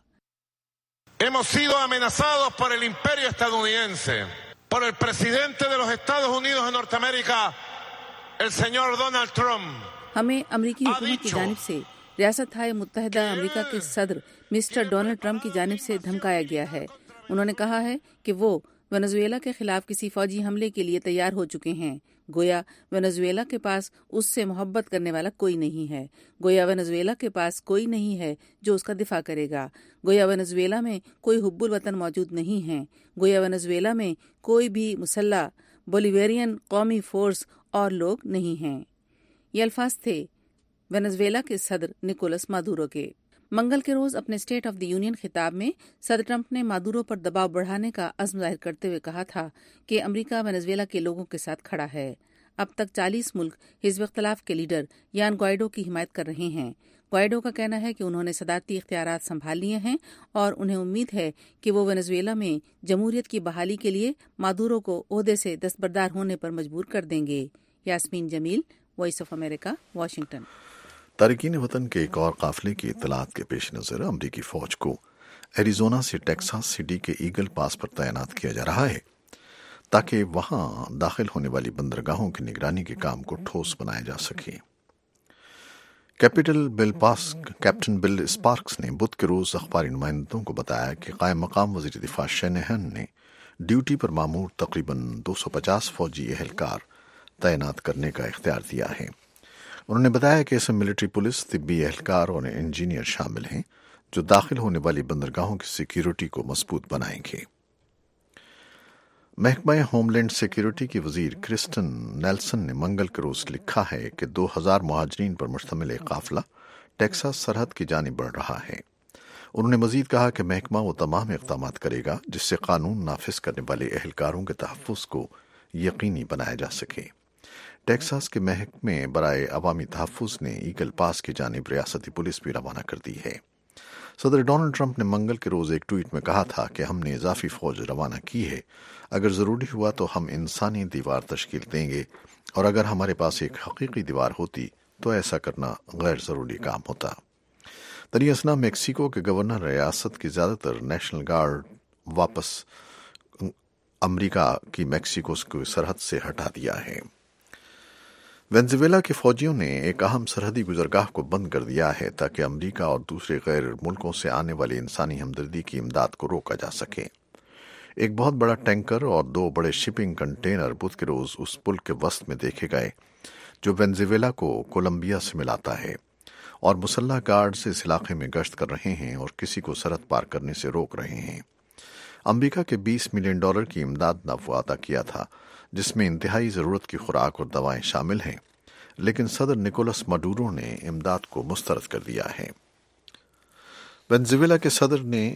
Hemos sido amenazados por el imperio estadounidense, por el presidente de los Estados Unidos de Norteamérica, el señor Donald Trump. हमें अमरीकी हुकूमत की जानिब से रियासत हाय मुत्तहिदा अमरीका के सदर मिस्टर डोनाल्ड ट्रंप की जानिब से धमकाया गया है। उन्होंने कहा है कि वो वेनेजुएला के खिलाफ किसी फौजी हमले के लिए तैयार हो चुके हैं। गोया वेनेजुएला के पास उससे मोहब्बत करने वाला कोई नहीं है। गोया वेनेजुएला के पास कोई नहीं है जो उसका दिफा करेगा। गोया वेनेजुएला में कोई हुब्बुल वतन मौजूद नहीं है। गोया वेनेजुएला में कोई भी मुसल्ला बोलिवेरियन कौमी फोर्स और लोग नहीं हैं। ये अल्फाज थे वेनेजुएला के सदर निकोलस मादुरो के। मंगल के रोज अपने स्टेट ऑफ द यूनियन खिताब में सदर ट्रंप ने मादुरो पर दबाव बढ़ाने का अज़्म जाहिर करते हुए कहा था कि अमेरिका वेनेजुएला के लोगों के साथ खड़ा है। अब तक चालीस मुल्क हिज़्ब इख्तिलाफ के लीडर यान ग्वाइडो की हिमायत कर रहे हैं। ग्वाइडो का कहना है कि उन्होंने सदारती इख्तियारात संभाल लिए हैं और उन्हें उम्मीद है कि वो वेनेजुएला में जमहूरियत की बहाली के लिए मादुरो को ओहदे से दस्तबरदार होने पर मजबूर कर देंगे। Yasmeen Jamil, voice of America, Washington. तारिकीन वतन के एक और काफिले की इत्तलात के पेश नज़र अमरीकी फौज को एरिजोना से टेक्सास सिटी के ईगल पास पर तैनात किया जा रहा है ताकि वहां दाखिल होने वाली बंदरगाहों की निगरानी के काम को ठोस बनाया जा सके। Capitol bill pass captain Bill Sparks ने बुध के रोज अखबारी नुमाइंदों को बताया कि कायम मकाम वज़ीर दिफा शनाहन ने ड्यूटी पर मामूर तकरीबन दो सौ पचास फौजी एहलकार तैनात करने का इख्तियार दिया है। उन्होंने बताया कि इसमें मिलिट्री पुलिस, तिब्बी एहलकार और इंजीनियर शामिल हैं जो दाखिल होने वाली बंदरगाहों की सिक्योरिटी को मजबूत बनाएंगे। महकमा होमलैंड सिक्योरिटी की वजीर क्रिस्टन नेल्सन ने मंगल के रोज लिखा है कि दो हजार मुहाजिरीन पर मुश्तमिल एक काफिला टेक्सास सरहद की जानिब बढ़ रहा है। उन्होंने मजीद कहा कि महकमा वो तमाम इक़दाम करेगा जिससे कानून नाफिज करने वाले एहलकारों के तहफ़्फ़ुज़ को यकीनी बनाया जा सके। टेक्सास के महकमे बराए अवामी तहफ़्फ़ुज़ ने ईगल पास की जानिब रियासती पुलिस भी रवाना कर दी है। सदर डोनाल्ड ट्रंप ने मंगल के रोज एक ट्वीट में कहा था कि हमने इजाफी फौज रवाना की है, अगर ज़रूरी हुआ तो हम इंसानी दीवार तश्कील देंगे और अगर हमारे पास एक हकीकी दीवार होती तो ऐसा करना गैर ज़रूरी काम होता। तनी असना मेक्सिको के गवर्नर रियासत की ज़्यादातर नेशनल गार्ड वापस अमरीका की मेक्सिको की सरहद से हटा दिया है। वेनेजुएला के फौजियों ने एक अहम सरहदी गुजरगाह को बंद कर दिया है ताकि अमेरिका और दूसरे गैर मुल्कों से आने वाली इंसानी हमदर्दी की इमदाद को रोका जा सके। एक बहुत बड़ा टैंकर और दो बड़े शिपिंग कंटेनर बुध के रोज उस पुल के वस्त में देखे गए जो वेनेजुएला को कोलंबिया से मिलाता है और मुसल्ह गार्ड्स इस इलाके में गश्त कर रहे हैं और किसी को सरहद पार करने से रोक रहे हैं। अमेरिका के बीस मिलियन डॉलर की इमदाद न वादा किया था जिसमें इंतहाई ज़रूरत की खुराक और दवाएं शामिल हैं, लेकिन सदर निकोलस माडुरो ने इमदाद को मुस्तरद कर दिया है। वेनेजुएला के सदर ने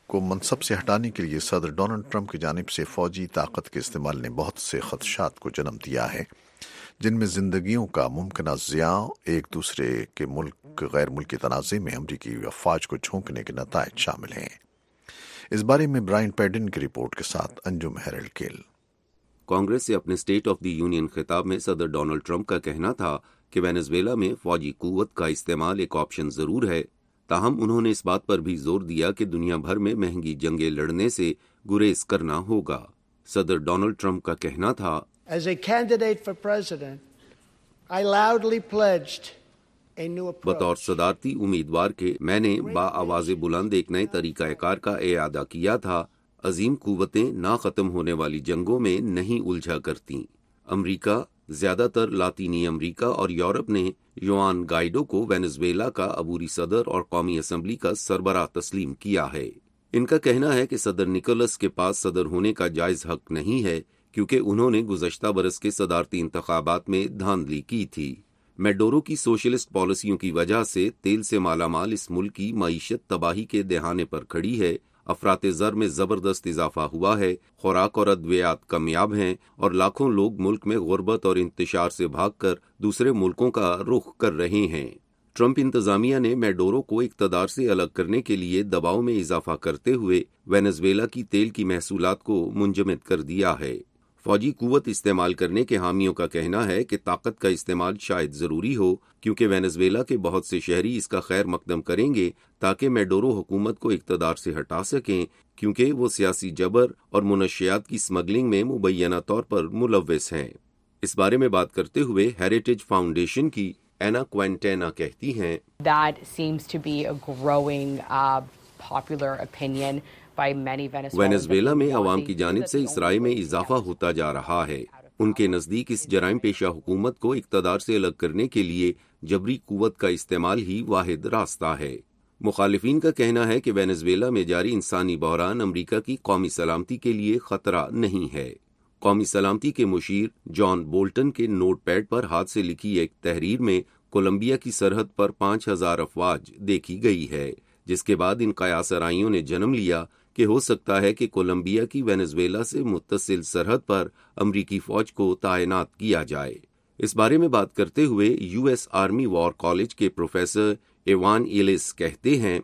کو منصب سے ہٹانے کے لیے صدر ڈونلڈ ٹرمپ کی جانب سے فوجی طاقت کے استعمال نے بہت سے خدشات کو جنم دیا ہے، جن میں زندگیوں کا ممکنہ ضیاع، ایک دوسرے کے ملک غیر ملکی تنازع میں امریکی افواج کو جھونکنے کے نتائج شامل ہیں۔ اس بارے میں برائن پیڈن کی رپورٹ کے ساتھ انجم ہیرلڈ کیل۔ کانگریس سے اپنے اسٹیٹ آف دی یونین خطاب میں صدر ڈونلڈ ٹرمپ کا کہنا تھا کہ وینزویلا میں فوجی قوت کا استعمال ایک آپشن ضرور ہے، تاہم انہوں نے اس بات پر بھی زور دیا کہ دنیا بھر میں مہنگی جنگیں لڑنے سے گریز کرنا ہوگا۔ صدر ڈونلڈ ٹرمپ کا کہنا تھا، As a candidate for president, I loudly pledged a new approach. بطور صدارتی امیدوار کے میں نے با آواز بلند ایک نئے طریقہ کار کا اعادہ کیا تھا۔ عظیم قوتیں نہ ختم ہونے والی جنگوں میں نہیں الجھا کرتیں۔ امریکہ، زیادہ تر لاطینی امریکہ اور یورپ نے یوان گائیڈو کو وینزویلا کا عبوری صدر اور قومی اسمبلی کا سربراہ تسلیم کیا ہے۔ ان کا کہنا ہے کہ صدر نکولس کے پاس صدر ہونے کا جائز حق نہیں ہے، کیونکہ انہوں نے گزشتہ برس کے صدارتی انتخابات میں دھاندلی کی تھی۔ میڈورو کی سوشلسٹ پالیسیوں کی وجہ سے تیل سے مالا مال اس ملک کی معیشت تباہی کے دہانے پر کھڑی ہے، افراط زر میں زبردست اضافہ ہوا ہے، خوراک اور ادویات کمیاب ہیں اور لاکھوں لوگ ملک میں غربت اور انتشار سے بھاگ کر دوسرے ملکوں کا رخ کر رہے ہیں۔ ٹرمپ انتظامیہ نے میڈورو کو اقتدار سے الگ کرنے کے لیے دباؤ میں اضافہ کرتے ہوئے وینزویلا کی تیل کی محصولات کو منجمد کر دیا ہے۔ فوجی قوت استعمال کرنے کے حامیوں کا کہنا ہے کہ طاقت کا استعمال شاید ضروری ہو، کیونکہ وینزویلا کے بہت سے شہری اس کا خیر مقدم کریں گے تاکہ میڈورو حکومت کو اقتدار سے ہٹا سکیں، کیونکہ وہ سیاسی جبر اور منشیات کی اسمگلنگ میں مبینہ طور پر ملوث ہیں۔ اس بارے میں بات کرتے ہوئے ہیریٹیج فاؤنڈیشن کی اینا کوینٹینا کہتی ہیں، That seems to be a growing uh, popular opinion. Venezuela میں عوام کی جانب سے اس رائے میں اضافہ ہوتا جا رہا ہے۔ ان کے نزدیک اس جرائم پیشہ حکومت کو اقتدار سے الگ کرنے کے لیے جبری قوت کا استعمال ہی واحد راستہ ہے۔ مخالفین کا کہنا ہے کہ وینزویلا میں جاری انسانی بحران امریکہ کی قومی سلامتی کے لیے خطرہ نہیں ہے۔ قومی سلامتی کے مشیر جان بولٹن کے نوٹ پیڈ پر ہاتھ سے لکھی ایک تحریر میں کولمبیا کی سرحد پر پانچ ہزار افواج دیکھی گئی ہے، جس کے بعد ان قیاس آرائیوں نے جنم لیا کہ ہو سکتا ہے کہ کولمبیا کی وینزویلا سے متصل سرحد پر امریکی فوج کو تعینات کیا جائے۔ اس بارے میں بات کرتے ہوئے U S army war college کے پروفیسر ایوان ایلس کہتے ہیں،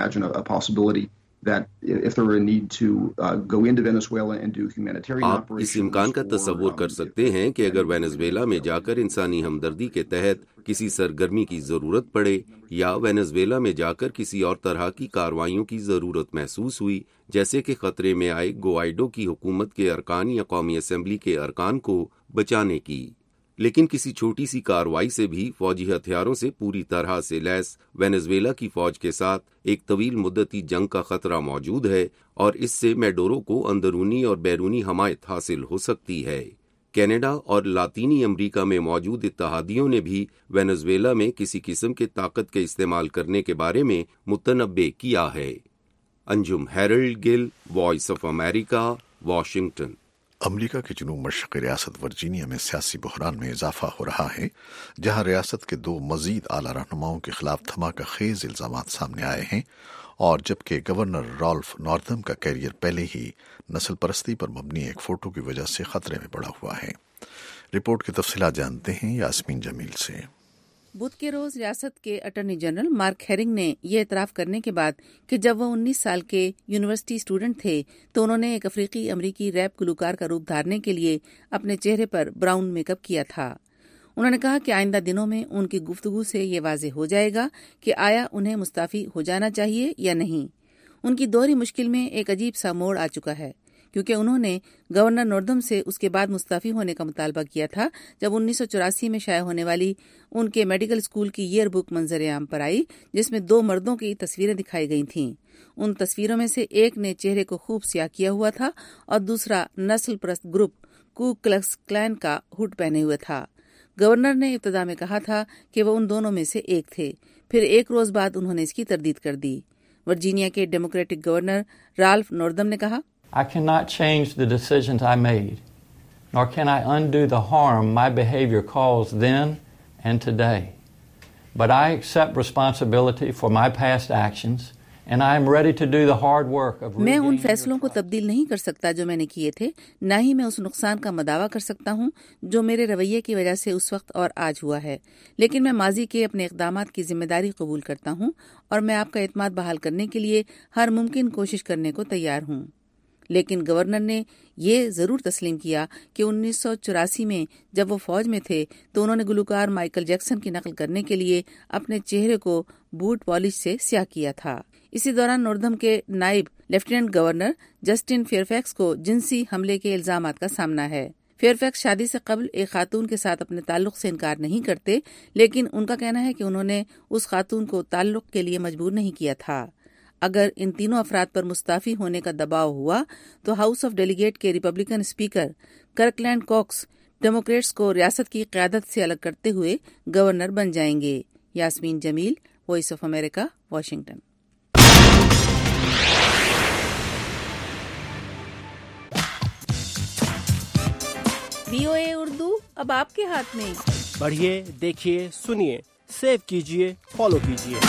آپ اس امکان کا تصور کر سکتے ہیں کہ اگر وینزویلا میں جا کر انسانی ہمدردی کے تحت کسی سرگرمی کی ضرورت پڑے یا وینزویلا میں جا کر کسی اور طرح کی کارروائیوں کی ضرورت محسوس ہوئی، جیسے کہ خطرے میں آئے گوائیڈو کی حکومت کے ارکان یا قومی اسمبلی کے ارکان کو بچانے کی۔ لیکن کسی چھوٹی سی کارروائی سے بھی فوجی ہتھیاروں سے پوری طرح سے لیس وینزویلا کی فوج کے ساتھ ایک طویل مدتی جنگ کا خطرہ موجود ہے، اور اس سے میڈورو کو اندرونی اور بیرونی حمایت حاصل ہو سکتی ہے۔ کینیڈا اور لاطینی امریکہ میں موجود اتحادیوں نے بھی وینزویلا میں کسی قسم کے طاقت کے استعمال کرنے کے بارے میں متنبع کیا ہے۔ Anjum Harold Gill, voice of America, Washington. America کی جنوب مشرقی ریاست ورجینیا میں سیاسی بحران میں اضافہ ہو رہا ہے، جہاں ریاست کے دو مزید اعلیٰ رہنماؤں کے خلاف دھماکہ خیز الزامات سامنے آئے ہیں، اور جبکہ گورنر رالف ناردم کا کیریئر پہلے ہی نسل پرستی پر مبنی ایک فوٹو کی وجہ سے خطرے میں پڑا ہوا ہے۔ رپورٹ کی تفصیلات جانتے ہیں یاسمین جمیل سے۔ بدھ کے روز ریاست کے اٹارنی جنرل مارک ہیرنگ نے یہ اعتراف کرنے کے بعد کہ جب وہ انیس سال کے یونیورسٹی اسٹوڈنٹ تھے تو انہوں نے ایک افریقی امریکی ریپ گلوکار کا روپ دھارنے کے لیے اپنے چہرے پر براؤن میک اپ کیا تھا۔ انہوں نے کہا کہ آئندہ دنوں میں ان کی گفتگو سے یہ واضح ہو جائے گا کہ آیا انہیں مستعفی ہو جانا چاہیے یا نہیں۔ ان کی دوہری مشکل میں ایک عجیب سا موڑ آ چکا ہے، کیونکہ انہوں نے گورنر نوردم سے اس کے بعد مستعفی ہونے کا مطالبہ کیا تھا جب انیس سو چوراسی میں شائع ہونے والی ان کے میڈیکل اسکول کی ایئر بک منظر عام پر آئی، جس میں دو مردوں کی تصویریں دکھائی گئی تھیں۔ ان تصویروں میں سے ایک نے چہرے کو خوب سیاہ کیا ہوا تھا اور دوسرا نسل پرست گروپ کو کلکس کلان کا ہوڈ پہنے ہوئے تھا۔ گورنر نے ابتدا میں کہا تھا کہ وہ ان دونوں میں سے ایک تھے، پھر ایک روز بعد انہوں نے اس کی تردید کر دی۔ ورجینیا کے ڈیموکریٹک گورنر رالف نوردم نے کہا، I cannot change the decisions I made, nor can I undo the harm my behavior caused then and today. But I accept responsibility for my past actions And I am ready to do the hard work of मैं उन फैसलों को तब्दील नहीं कर सकता जो मैंने किए थे, न ही मैं उस नुकसान का मदावा कर सकता हूं जो मेरे रवैये की वजह से उस वक्त और आज हुआ है। लेकिन मैं माजी के अपने इक़दामात की जिम्मेदारी कबूल करता हूं और मैं आपका एतमाद बहाल करने के लिए हर मुमकिन कोशिश करने को तैयार हूं। लेकिन गवर्नर ने ये ज़रूर तस्लीम किया कि उन्नीस सौ चौरासी में जब वो फौज में थे तो उन्होंने गुलकार माइकल जैक्सन की नकल करने के लिए अपने चेहरे को बूट पॉलिश से स्याह किया था। इसी दौरान नॉर्दम के नायब लेफ्टिनेंट गवर्नर जस्टिन फेयरफैक्स को जिनसी हमले के इल्जामात का सामना है। फेयरफैक्स शादी से कबल एक खातून के साथ अपने ताल्लुक से इनकार नहीं करते, लेकिन उनका कहना है कि उन्होंने उस खातून को ताल्लुक के लिए मजबूर नहीं किया था। अगर इन तीनों अफराद पर मुस्ताफी होने का दबाव हुआ तो हाउस ऑफ डेलीगेट के Republican speaker Kirkland Cox Democrats को रियासत की क़यादत से अलग करते हुए गवर्नर बन जाएंगे। Yasmeen Jamil, voice of America, Washington. VOA Urdu अब आपके हाथ में। पढ़िए, देखिए, सुनिए, सेव कीजिए, फॉलो कीजिए।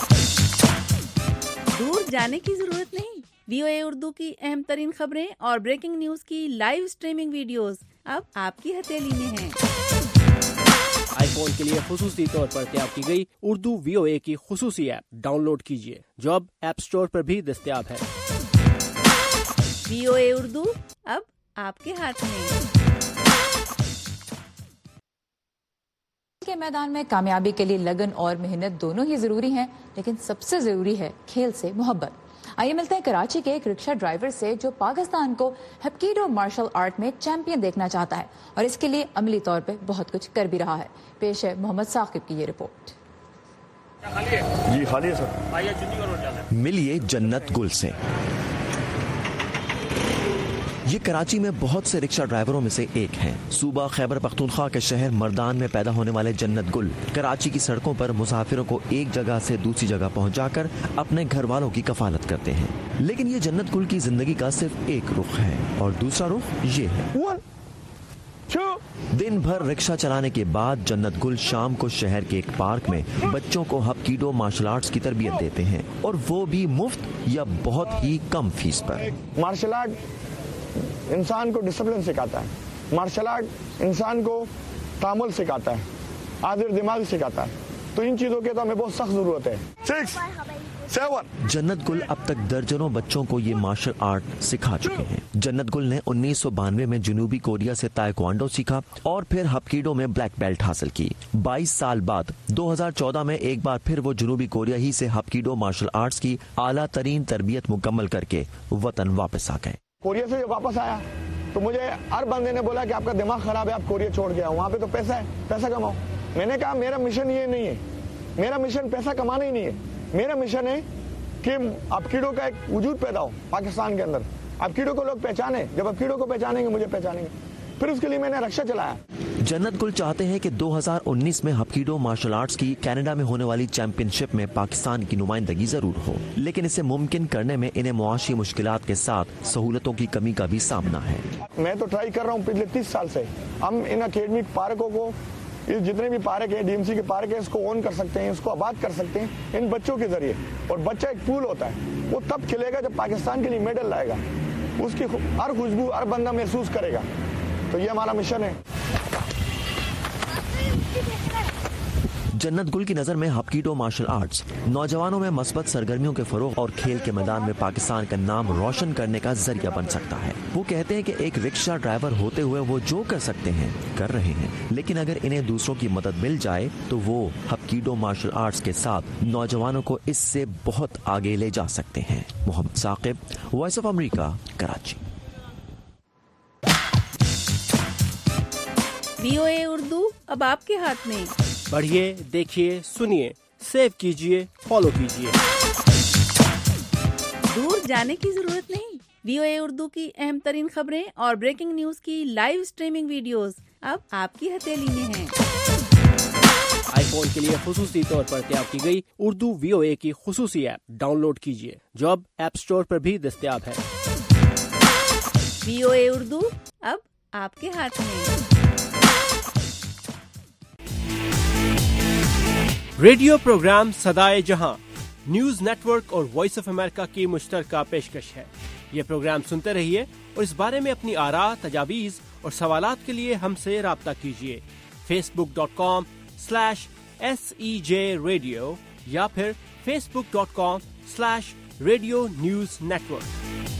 दूर जाने की जरूरत नहीं। वीओए उर्दू की अहम तरीन खबरें और ब्रेकिंग न्यूज की लाइव स्ट्रीमिंग वीडियोस अब आपकी हथेली में हैं। आईफोन के लिए खुसूसी तौर पर तैयार की गई उर्दू वीओए की खुसूसी ऐप डाउनलोड कीजिए, जो अब ऐप स्टोर पर भी दस्तयाब है। वीओए उर्दू अब आपके हाथ में। के मैदान में कामयाबी के लिए लगन और मेहनत दोनों ही जरूरी हैं, लेकिन सबसे जरूरी है खेल से मोहब्बत। आइए मिलते हैं कराची के एक रिक्शा ड्राइवर से जो पाकिस्तान को हपकीडो मार्शल आर्ट में चैंपियन देखना चाहता है और इसके लिए अमली तौर पे बहुत कुछ कर भी रहा है। पेश है मोहम्मद साकिब की ये रिपोर्ट। जी खाली है सर। मिलिए जन्नत गुल से। ये कराची में बहुत से रिक्शा ड्राइवरों में से एक हैं। सूबा खैबर पख्तूनख्वा के शहर मर्दान में पैदा होने वाले जन्नत गुल कराची की सड़कों पर मुसाफिरों को एक जगह से दूसरी जगह पहुंचाकर अपने घर वालों की कफालत करते हैं। लेकिन ये जन्नत गुल की जिंदगी का सिर्फ एक रुख है और दूसरा रुख ये है। दिन भर रिक्शा चलाने के बाद जन्नत गुल शाम को शहर के एक पार्क में बच्चों को हपकीडो मार्शल आर्ट्स की तरबियत देते हैं, और वो भी मुफ्त या बहुत ही कम फीस पर। मार्शल आर्ट इंसान को डिसिप्लिन सिखाता है, मार्शल आर्ट इंसान को तामुल सिखाता है, आदिर दिमाग सिखाता है, तो इन चीजों की तो हमें बहुत सख्त जरूरत है। Six, seven. जन्नत गुल अब तक दर्जनों बच्चों को ये मार्शल आर्ट सिखा चुके हैं। जन्नत गुल ने उन्नीस सौ बानवे में जनूबी कोरिया से ताइक्वांडो सीखा और फिर हपकीडो में ब्लैक बेल्ट हासिल की। बाईस साल बाद दो हज़ार चौदह में एक बार फिर वो जनूबी कोरिया ही से हपकीडो मार्शल आर्ट्स की आला तरीन तरबियत मुकम्मल करके वतन वापस आ गए। कोरिया से वापस आया तो मुझे हर बंदे ने बोला कि आपका दिमाग खराब है, आप कोरिया छोड़ के आओ, वहाँ पे तो पैसा है, पैसा कमाओ। मैंने कहा मेरा मिशन ये नहीं है, मेरा मिशन पैसा कमाना ही नहीं है, मेरा मिशन है कि हपकीडो का एक वजूद पैदा हो पाकिस्तान के अंदर, हपकीडो को लोग पहचाने, जब हपकीडो को पहचानेंगे मुझे पहचानेंगे, फिर उसके लिए मैंने रिक्शा चलाया। जन्नत गुल चाहते हैं कि दो हज़ार उन्नीस में हपकीडो मार्शल आर्ट्स की कनाडा में होने वाली चैंपियनशिप में पाकिस्तान की नुमाइंदगी जरूर हो, लेकिन इसे मुमकिन करने में इन्हें मुआशी मुश्किलात के साथ सहूलतों की कमी का भी सामना है। मैं तो ट्राई कर रहा हूँ पिछले तीस साल से। हम इन अकेडमिक पार्कों को, इस जितने भी पार्क है, डीएमसी के पार्क है, इसको ऑन कर सकते हैं, इसको आबाद कर सकते हैं इन बच्चों के जरिए। और बच्चा एक फूल होता है, वो तब खिलेगा जब पाकिस्तान के लिए मेडल लाएगा, उसकी हर खुशबू हर बंदा महसूस करेगा। तो ये हमारा मिशन है। जन्नत गुल की नजर में हपकीडो मार्शल आर्ट्स नौजवानों में मस्बत सरगर्मियों के फरोग और खेल के मैदान में पाकिस्तान का नाम रोशन करने का जरिया बन सकता है। वो कहते हैं कि एक रिक्शा ड्राइवर होते हुए वो जो कर सकते हैं कर रहे हैं, लेकिन अगर इन्हें दूसरों की मदद मिल जाए तो वो हपकीडो मार्शल आर्ट्स के साथ नौजवानों को इससे बहुत आगे ले जा सकते हैं। Mohammad Saqib, voice of America, Karachi. VOA Urdu अब आपके हाथ में। पढ़िए, देखिए, सुनिए, सेव कीजिए, फॉलो कीजिए। दूर जाने की जरूरत नहीं। वीओए उर्दू की अहम तरीन खबरें और ब्रेकिंग न्यूज की लाइव स्ट्रीमिंग वीडियोस अब आपकी हथेली में हैं। आईफोन के लिए खुसूसी तौर पर तैयार की गई उर्दू वीओए की खुसूसी ऐप डाउनलोड कीजिए, जो अब ऐप स्टोर पर भी दस्तयाब है। वीओए उर्दू अब आपके हाथ में। Radio program Sadae Jahan news network اور وائس آف امریکہ کی مشترکہ پیشکش ہے۔ یہ پروگرام سنتے رہیے اور اس بارے میں اپنی آراء، تجاویز اور سوالات کے لیے ہم سے رابطہ کیجیے۔ Facebook dot com slash S E J radio یا پھر Facebook dot com slash radio news network.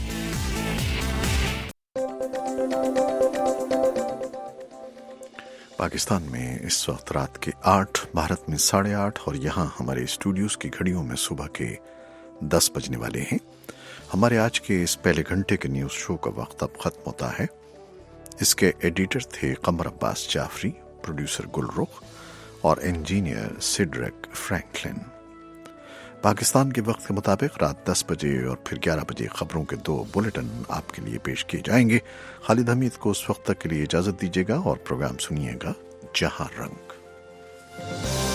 Pakistan میں اس وقت رات کے آٹھ، بھارت میں ساڑھے آٹھ اور یہاں ہمارے اسٹوڈیوز کی گھڑیوں میں صبح کے دس بجنے والے ہیں۔ ہمارے آج کے اس پہلے گھنٹے کے نیوز شو کا وقت اب ختم ہوتا ہے۔ اس کے ایڈیٹر تھے قمر عباس جعفری، پروڈیوسر گل رخ اور انجینئر سیڈرک فرینکلن۔ پاکستان کے وقت کے مطابق رات دس بجے اور پھر گیارہ بجے خبروں کے دو بلیٹن آپ کے لیے پیش کیے جائیں گے۔ خالد حمید کو اس وقت تک کے لیے اجازت دیجیے گا اور پروگرام سنیے گا جہاں رنگ۔